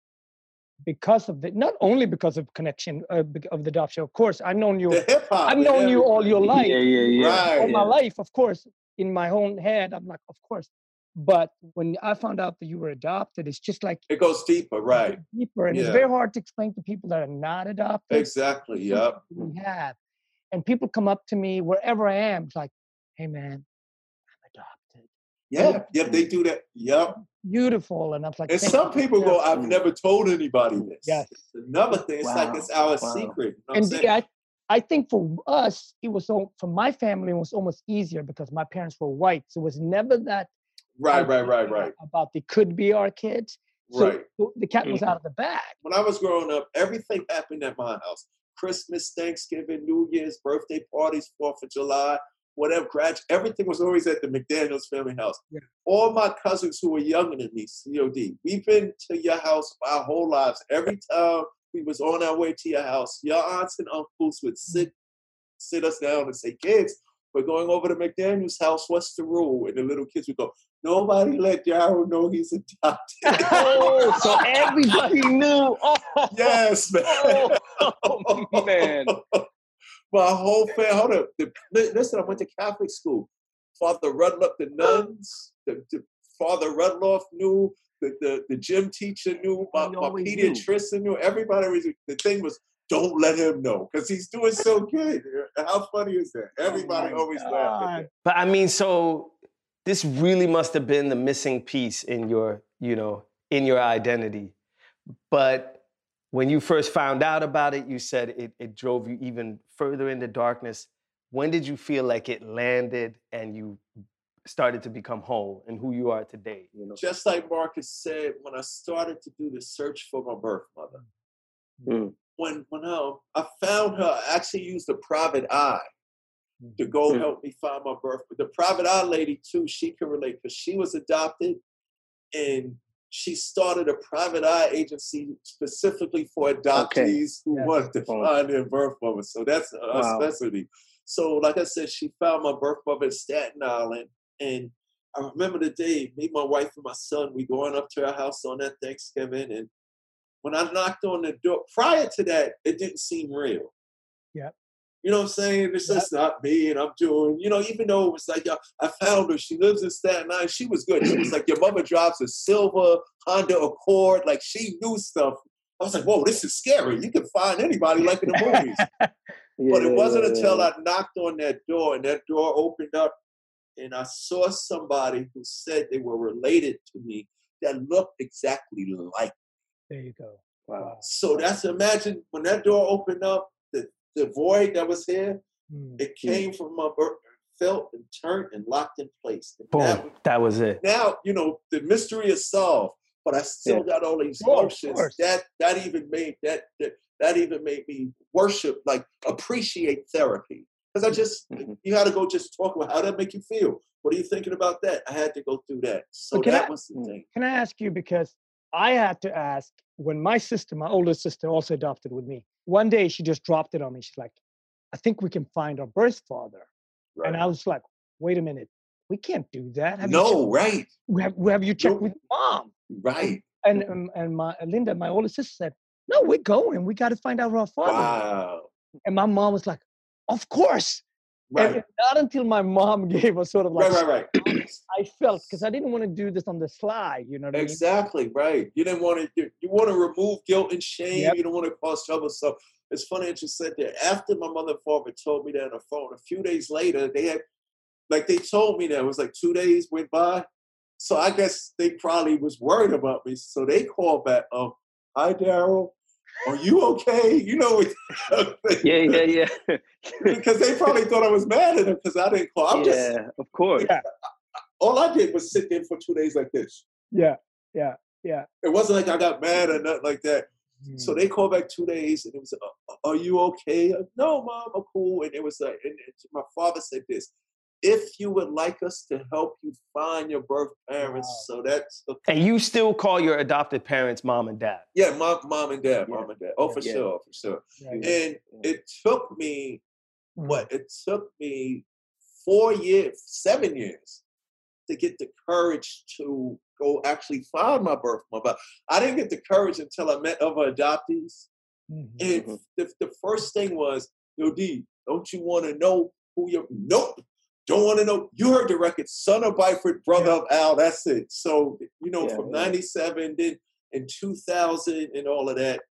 because of not only because of connection of the adoption. Of course, I've known you. I've known you all your life. All my life, of course. In my own head, I'm like, of course. But when I found out that you were adopted, it's just like it goes deeper, right? Deeper, and it's very hard to explain to people that are not adopted. Exactly. Yep. We have. And people come up to me wherever I am. It's like, hey, man, I'm adopted. Yeah, they do that. Yep. Beautiful. And I'm like, and some people go, I've never told anybody this. Yes. It's another thing. It's like it's our secret. You know and I think for us, it was for my family, it was almost easier because my parents were white. So it was never that. Right. About they could be our kids. So the cat was out of the bag. When I was growing up, everything happened at my house. Christmas, Thanksgiving, New Year's, birthday parties, 4th of July, whatever, everything was always at the McDaniels family house. Yeah. All my cousins who were younger than me, COD, we've been to your house our whole lives. Every time we was on our way to your house, your aunts and uncles would sit us down and say, kids, we're going over to McDaniel's house. What's the rule? And the little kids would go, nobody let Darryl know he's adopted. Oh, so everybody knew. Oh. Yes, man. Oh, man. My whole family, hold up. Listen, I went to Catholic school. Father Rudloff, the nuns, the Father Rudloff knew, the gym teacher knew, my pediatrician knew. Everybody was, the thing was, don't let him know, because he's doing so good. How funny is that? Everybody always laughed at that. But I mean, so this really must have been the missing piece in your, in your identity. But when you first found out about it, you said it drove you even further into darkness. When did you feel like it landed and you started to become whole and who you are today? Just like Marcus said, when I started to do the search for my birth mother, when I found her, I actually used a private eye to go help me find my birth. But the private eye lady too, she can relate because she was adopted and she started a private eye agency specifically for adoptees who wanted to find their birth mother. So that's a specialty. So like I said, she found my birth mother in Staten Island. And I remember the day, me, my wife, and my son, we going up to her house on that Thanksgiving. And when I knocked on the door, prior to that, it didn't seem real. Yeah. You know what I'm saying? It's just not me, and I'm doing, even though it was like, I found her, she lives in Staten Island, she was good. She was like, your mother drives a silver Honda Accord, like she knew stuff. I was like, whoa, this is scary. You can find anybody like in the movies. But it wasn't until I knocked on that door, and that door opened up, and I saw somebody who said they were related to me that looked exactly like me. There you go. Wow. So imagine when that door opened up, the void that was here, it came from my birth, felt and turned and locked in place. Boom, that was it. Now, the mystery is solved, but I still got all these emotions. That even made me worship, like appreciate therapy. Because you had to go just talk about how that make you feel. What are you thinking about that? I had to go through that. So that was the thing. Can I ask you, because I had to ask when my oldest sister also adopted with me. One day she just dropped it on me. She's like, I think we can find our birth father. Right. And I was like, wait a minute. We can't do that. Have you checked with mom? Right. And Linda, my oldest sister, said, no, we're going. We got to find out our father. Wow. And my mom was like, of course. Right. And not until my mom gave us sort of like, right. I felt, because I didn't want to do this on the sly, you know what exactly, I mean? Right. You didn't want to, you want to remove guilt and shame. Yep. You don't want to cause trouble. So it's funny that you said that. After my mother and father told me that on the phone, a few days later, they told me that. It was like 2 days went by. So I guess they probably was worried about me. So they called back, hi, Daryl. Are you okay? You know. Yeah. Because they probably thought I was mad at them because I didn't call. Of course. Yeah. All I did was sit there for 2 days like this. Yeah. It wasn't like I got mad or nothing like that. So they called back 2 days and it was, are you okay? No, Mom, I'm cool. And it was like, and my father said this, if you would like us to help you find your birth parents, so that's... And you still call your adopted parents mom and dad? Yeah, mom and dad, mom and dad. Oh, for sure. And it took me, it took me 7 years to get the courage to go actually find my birth mother. I didn't get the courage until I met other adoptees. And the first thing was, yo, D, don't you want to know who you're... Nope. Don't want to know. You heard the record, son of Byford, brother of Al. That's it. So, from 97, then in 2000 and all of that,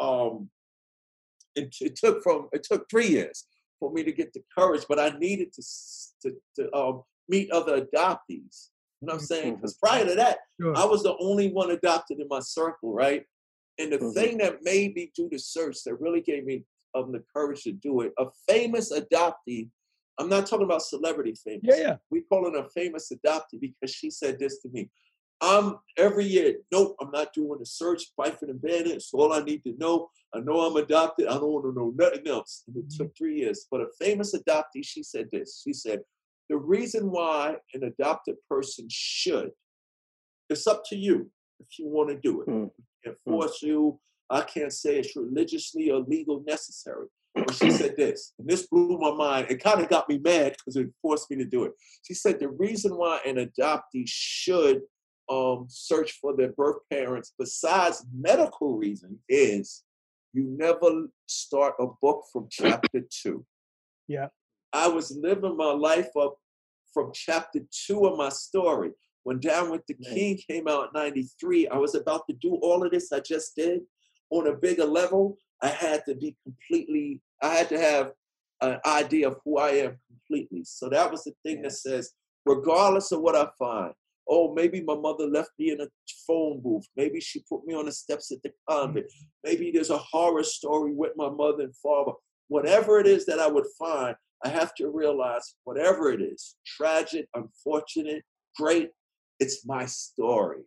it took 3 years for me to get the courage, but I needed to meet other adoptees. You know what I'm saying? Because prior to that, I was the only one adopted in my circle, right? And the thing that made me do the search that really gave me the courage to do it, a famous adoptee. I'm not talking about celebrity famous. Yeah. We call it a famous adoptee because she said this to me. Every year, nope, I'm not doing a search, Byford and Bandit. It's all I need to know. I know I'm adopted. I don't want to know nothing else. And it took 3 years. But a famous adoptee, she said this. She said, the reason why an adopted person should, it's up to you if you want to do it. I can't force you. I can't say it's religiously or legal necessary. But she said this, and this blew my mind. It kind of got me mad because it forced me to do it. She said the reason why an adoptee should search for their birth parents, besides medical reason, is you never start a book from chapter 2. Yeah. I was living my life up from chapter 2 of my story. When Down with the King came out in 93, I was about to do all of this I just did on a bigger level. I had to have an idea of who I am completely. So that was the thing that says, regardless of what I find, maybe my mother left me in a phone booth. Maybe she put me on the steps at the convent. Maybe there's a horror story with my mother and father. Whatever it is that I would find, I have to realize whatever it is, tragic, unfortunate, great, it's my story.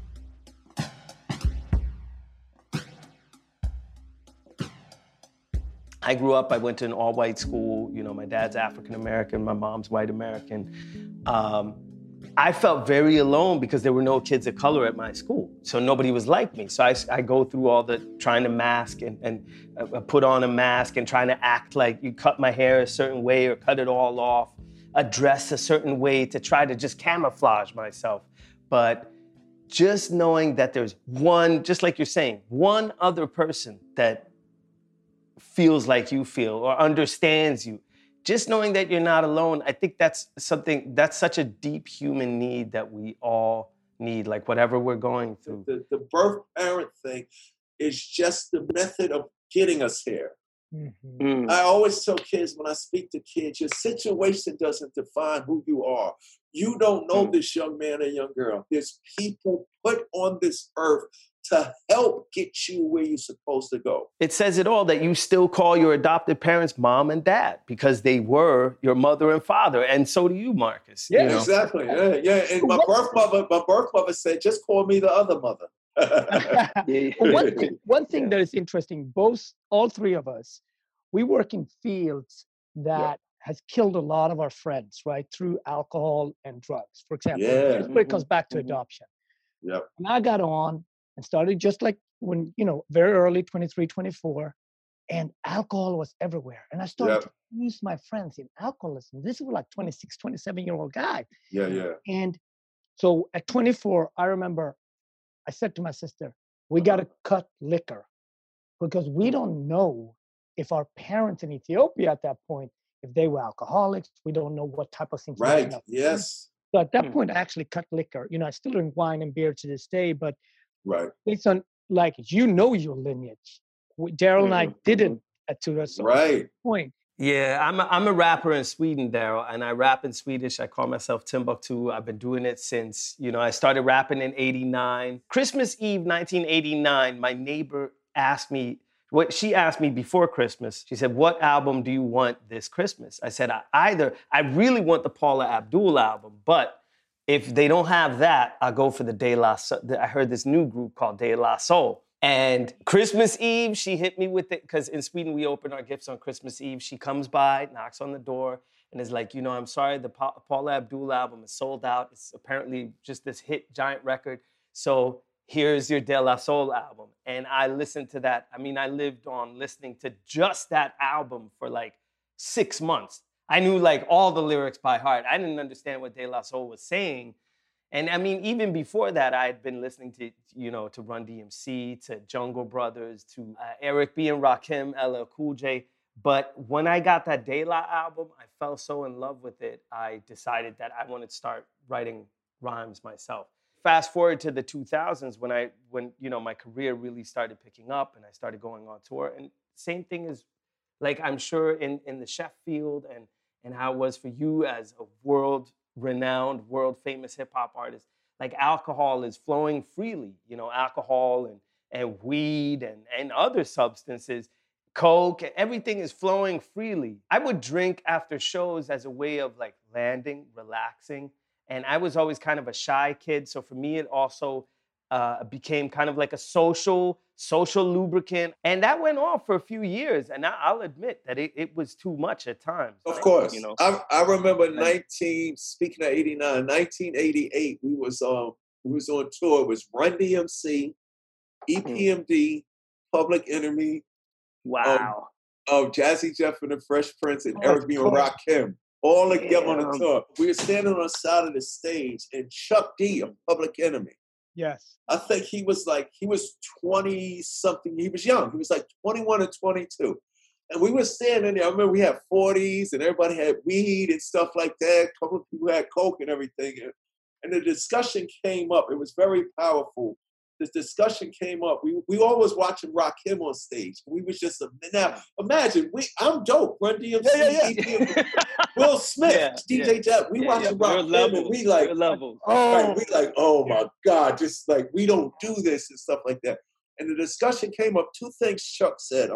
I grew up, I went to an all-white school. My dad's African-American, my mom's white American. I felt very alone because there were no kids of color at my school. So nobody was like me. So I go through all the trying to mask and put on a mask and trying to act like you cut my hair a certain way or cut it all off, dress a certain way to try to just camouflage myself. But just knowing that there's one, just like you're saying, one other person that feels like you feel or understands you, just knowing that you're not alone, I think that's such a deep human need that we all need, like whatever we're going through. The birth parent thing is just the method of getting us here. I always tell kids when I speak to kids, your situation doesn't define who you are. You don't know this young man or young girl. There's people put on this earth to help get you where you're supposed to go. It says it all that you still call your adopted parents mom and dad because they were your mother and father, and so do you, Marcus. Yeah, exactly. Yeah. And my birth mother said, just call me the other mother. One thing that is interesting, all three of us, we work in fields that has killed a lot of our friends, right, through alcohol and drugs, for example. But it comes back to adoption. Yep. And I got on and started just like when, very early, 23, 24, and alcohol was everywhere. And I started to lose my friends in alcoholism. This was like 26, 27-year-old guy. Yeah. And so at 24, I remember I said to my sister, we got to cut liquor because we don't know if our parents in Ethiopia at that point, if they were alcoholics. We don't know what type of things. Right. Yes. So at that point, I actually cut liquor. I still drink wine and beer to this day, but based on your lineage. Daryl and I didn't to a certain point. Yeah, I'm a rapper in Sweden, Daryl, and I rap in Swedish. I call myself Timbuktu. I've been doing it since, I started rapping in 89. Christmas Eve, 1989, my neighbor asked me, she asked me before Christmas, she said, what album do you want this Christmas? I said, I really want the Paula Abdul album, but if they don't have that, I'll go for the De La Soul. I heard this new group called De La Soul. And Christmas Eve, she hit me with it, because in Sweden, we open our gifts on Christmas Eve. She comes by, knocks on the door, and is like, I'm sorry, the Paula Abdul album is sold out. It's apparently just this hit giant record. So here's your De La Soul album. And I listened to that. I lived on listening to just that album for 6 months. I knew all the lyrics by heart. I didn't understand what De La Soul was saying. And even before that, I had been listening to, to Run DMC, to Jungle Brothers, to Eric B. and Rakim, LL Cool J. But when I got that De La album, I fell so in love with it, I decided that I wanted to start writing rhymes myself. Fast forward to the 2000s when my career really started picking up and I started going on tour. And same thing is, I'm sure in the chef field and how it was for you as a world-renowned, world-famous hip-hop artist, alcohol is flowing freely, alcohol and weed and other substances, coke, everything is flowing freely. I would drink after shows as a way of landing, relaxing, and I was always kind of a shy kid, so for me it also became kind of like a social lubricant. And that went on for a few years. And I'll admit that it was too much at times. Of course. I remember speaking of 89, 1988, we was on tour. It was Run DMC, EPMD, Public Enemy. Wow. Jazzy Jeff and the Fresh Prince and Eric B. and Rakim. All together on the tour. We were standing on the side of the stage and Chuck D of Public Enemy. Yes. I think he was 20-something. He was young. He was 21 or 22. And we were standing there. I remember we had 40s and everybody had weed and stuff like that. A couple of people had coke and everything. And the discussion came up. It was very powerful. This discussion came up. We always watching Rakim on stage. We was just now imagine I'm dope. Run DMC, Will Smith, DJ Jeff. We watching Rakim and we oh my God, just we don't do this and stuff like that. And the discussion came up. Two things Chuck said.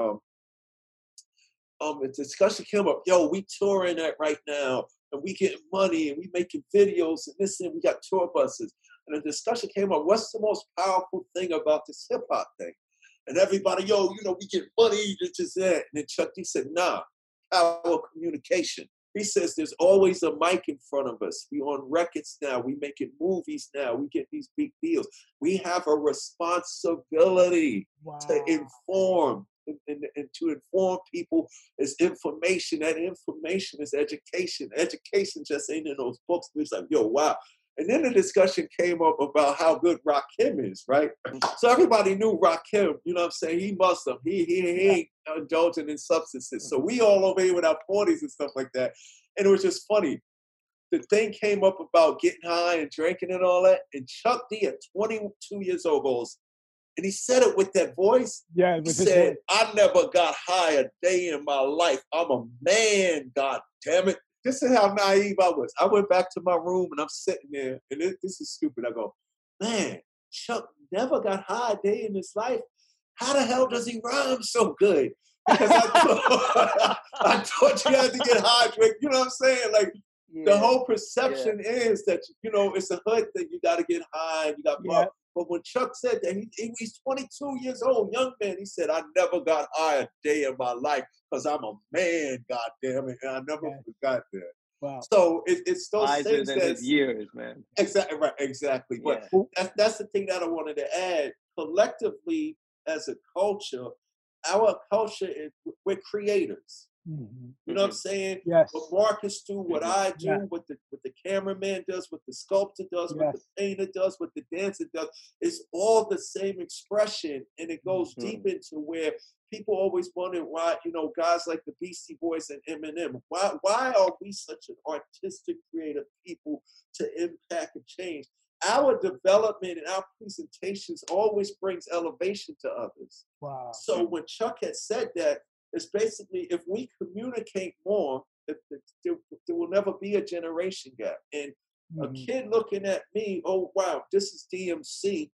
The discussion came up. Yo, we touring that right now, and we getting money, and we making videos, and this, and we got tour buses. And the discussion came up, what's the most powerful thing about this hip-hop thing? And everybody, we get money, just that. And then Chuck D said, nah, power communication. He says there's always a mic in front of us. We on records now. We making movies now. We get these big deals. We have a responsibility to inform. And to inform people is information. That information is education. Education just ain't in those books. It's wow. And then the discussion came up about how good Rakim is, right? So everybody knew Rakim, you know what I'm saying? He Muslim. He ain't indulging in substances. So we all over here with our 40s and stuff like that. And it was just funny. The thing came up about getting high and drinking and all that. And Chuck D at 22 years old goes, and he said it with that voice. Yeah, he said, I never got high a day in my life. I'm a man, God damn it. This is how naive I was. I went back to my room and I'm sitting there, and this is stupid. I go, man, Chuck never got high a day in his life. How the hell does he rhyme so good? Because I thought you had to get high, drink. You know what I'm saying? The whole perception is that, it's a hood thing. You got to get high and you got But when Chuck said that, he's 22 years old, young man, he said, I never got high a day in my life because I'm a man, God damn it, and I never forgot that. Wow. So it's those things than his years, man. Exactly, right, exactly. But that's the thing that I wanted to add. Collectively, as a culture, our culture is, we're creators. You know what I'm saying? Yes. What Marcus do, what I do, what the cameraman does, what the sculptor does, what the painter does, what the dancer does, it's all the same expression, and it goes deep into where people always wonder why, guys like the Beastie Boys and Eminem, why are we such an artistic, creative people to impact and change? Our development and our presentations always brings elevation to others. Wow. So when Chuck had said that, it's basically, if we communicate more, there will never be a generation gap. And a kid looking at me, oh, wow, this is DMC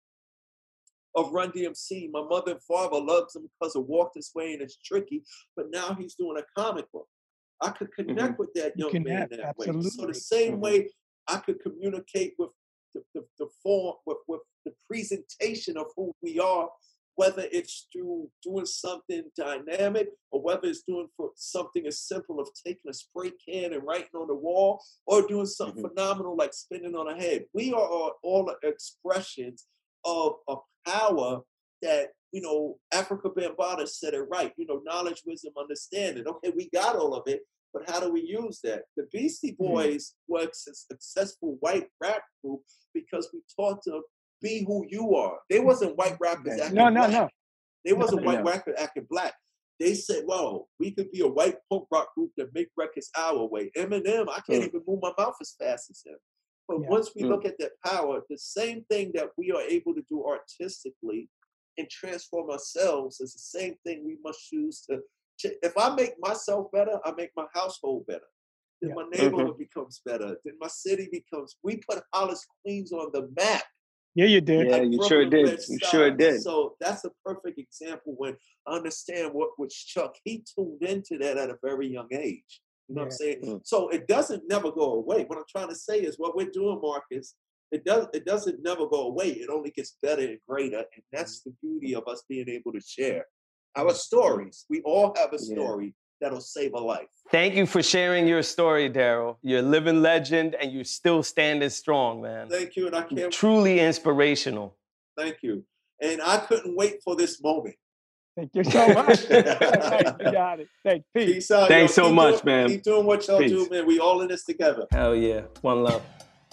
of Run DMC. My mother and father loves him because of Walk This Way and It's Tricky, but now he's doing a comic book. I could connect with that young man that way. So the same way I could communicate with the form, with the presentation of who we are, whether it's through doing something dynamic or whether it's doing for something as simple as taking a spray can and writing on the wall or doing something phenomenal like spinning on a head. We are all expressions of a power that, Africa Bambaataa said it right, knowledge, wisdom, understanding. Okay, we got all of it, but how do we use that? The Beastie Boys were a successful white rap group because we taught them, be who you are. They wasn't white rappers acting black. No. They wasn't white rappers acting black. They said, well, we could be a white punk rock group that make records our way. Eminem, I can't even move my mouth as fast as him. But once we look at that power, the same thing that we are able to do artistically and transform ourselves is the same thing we must choose to. If I make myself better, I make my household better. Then my neighborhood becomes better. Then my city becomes, we put Hollis, Queens on the map. Yeah, you did. Yeah, you sure did. You sure did. So that's a perfect example when I understand what was Chuck. He tuned into that at a very young age. You know what I'm saying? So it doesn't never go away. What I'm trying to say is what we're doing, Marcus, it doesn't never go away. It only gets better and greater. And that's the beauty of us being able to share our stories. We all have a story that'll save a life. Thank you for sharing your story, Daryl. You're a living legend, and you're still standing strong, man. Thank you, and I can't. Truly inspirational. Thank you, and I couldn't wait for this moment. Thank you so much. You got it. Thanks. Peace out. Thanks so much, man. Keep doing what y'all do, man. We all in this together. Hell yeah. One love.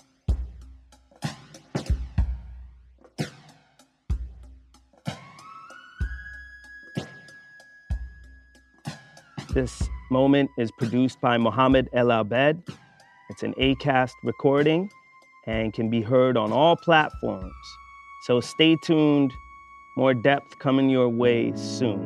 This moment is produced by Mohammed El Abed. It's an Acast recording and can be heard on all platforms. So stay tuned. More depth coming your way soon.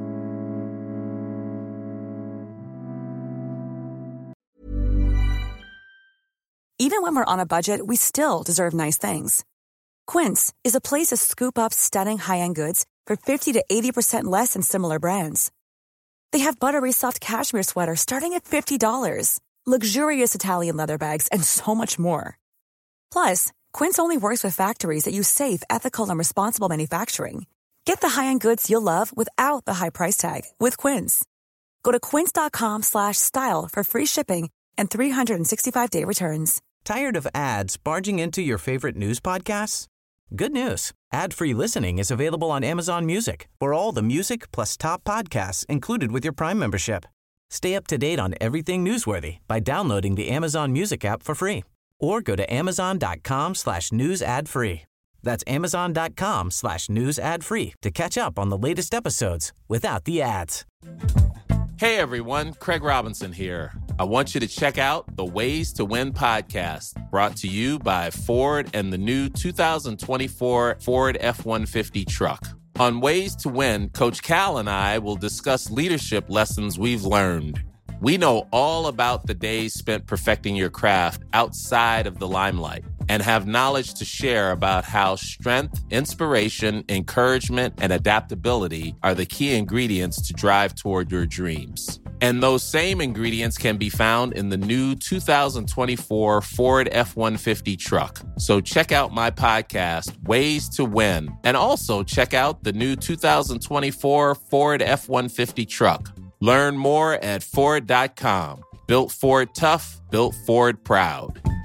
Even when we're on a budget, we still deserve nice things. Quince is a place to scoop up stunning high-end goods for 50 to 80% less than similar brands. They have buttery soft cashmere sweaters starting at $50, luxurious Italian leather bags, and so much more. Plus, Quince only works with factories that use safe, ethical, and responsible manufacturing. Get the high-end goods you'll love without the high price tag with Quince. Go to quince.com/style for free shipping and 365-day returns. Tired of ads barging into your favorite news podcasts? Good news. Ad-free listening is available on Amazon Music for all the music plus top podcasts included with your Prime membership. Stay up to date on everything newsworthy by downloading the Amazon Music app for free or go to amazon.com/news ad free. That's amazon.com/news ad free to catch up on the latest episodes without the ads. Hey everyone, Craig Robinson here. I want you to check out the Ways to Win podcast, brought to you by Ford and the new 2024 Ford F-150 truck. On Ways to Win, Coach Cal and I will discuss leadership lessons we've learned. We know all about the days spent perfecting your craft outside of the limelight and have knowledge to share about how strength, inspiration, encouragement, and adaptability are the key ingredients to drive toward your dreams. And those same ingredients can be found in the new 2024 Ford F-150 truck. So check out my podcast, Ways to Win, and also check out the new 2024 Ford F-150 truck. Learn more at Ford.com. Built Ford tough, built Ford proud.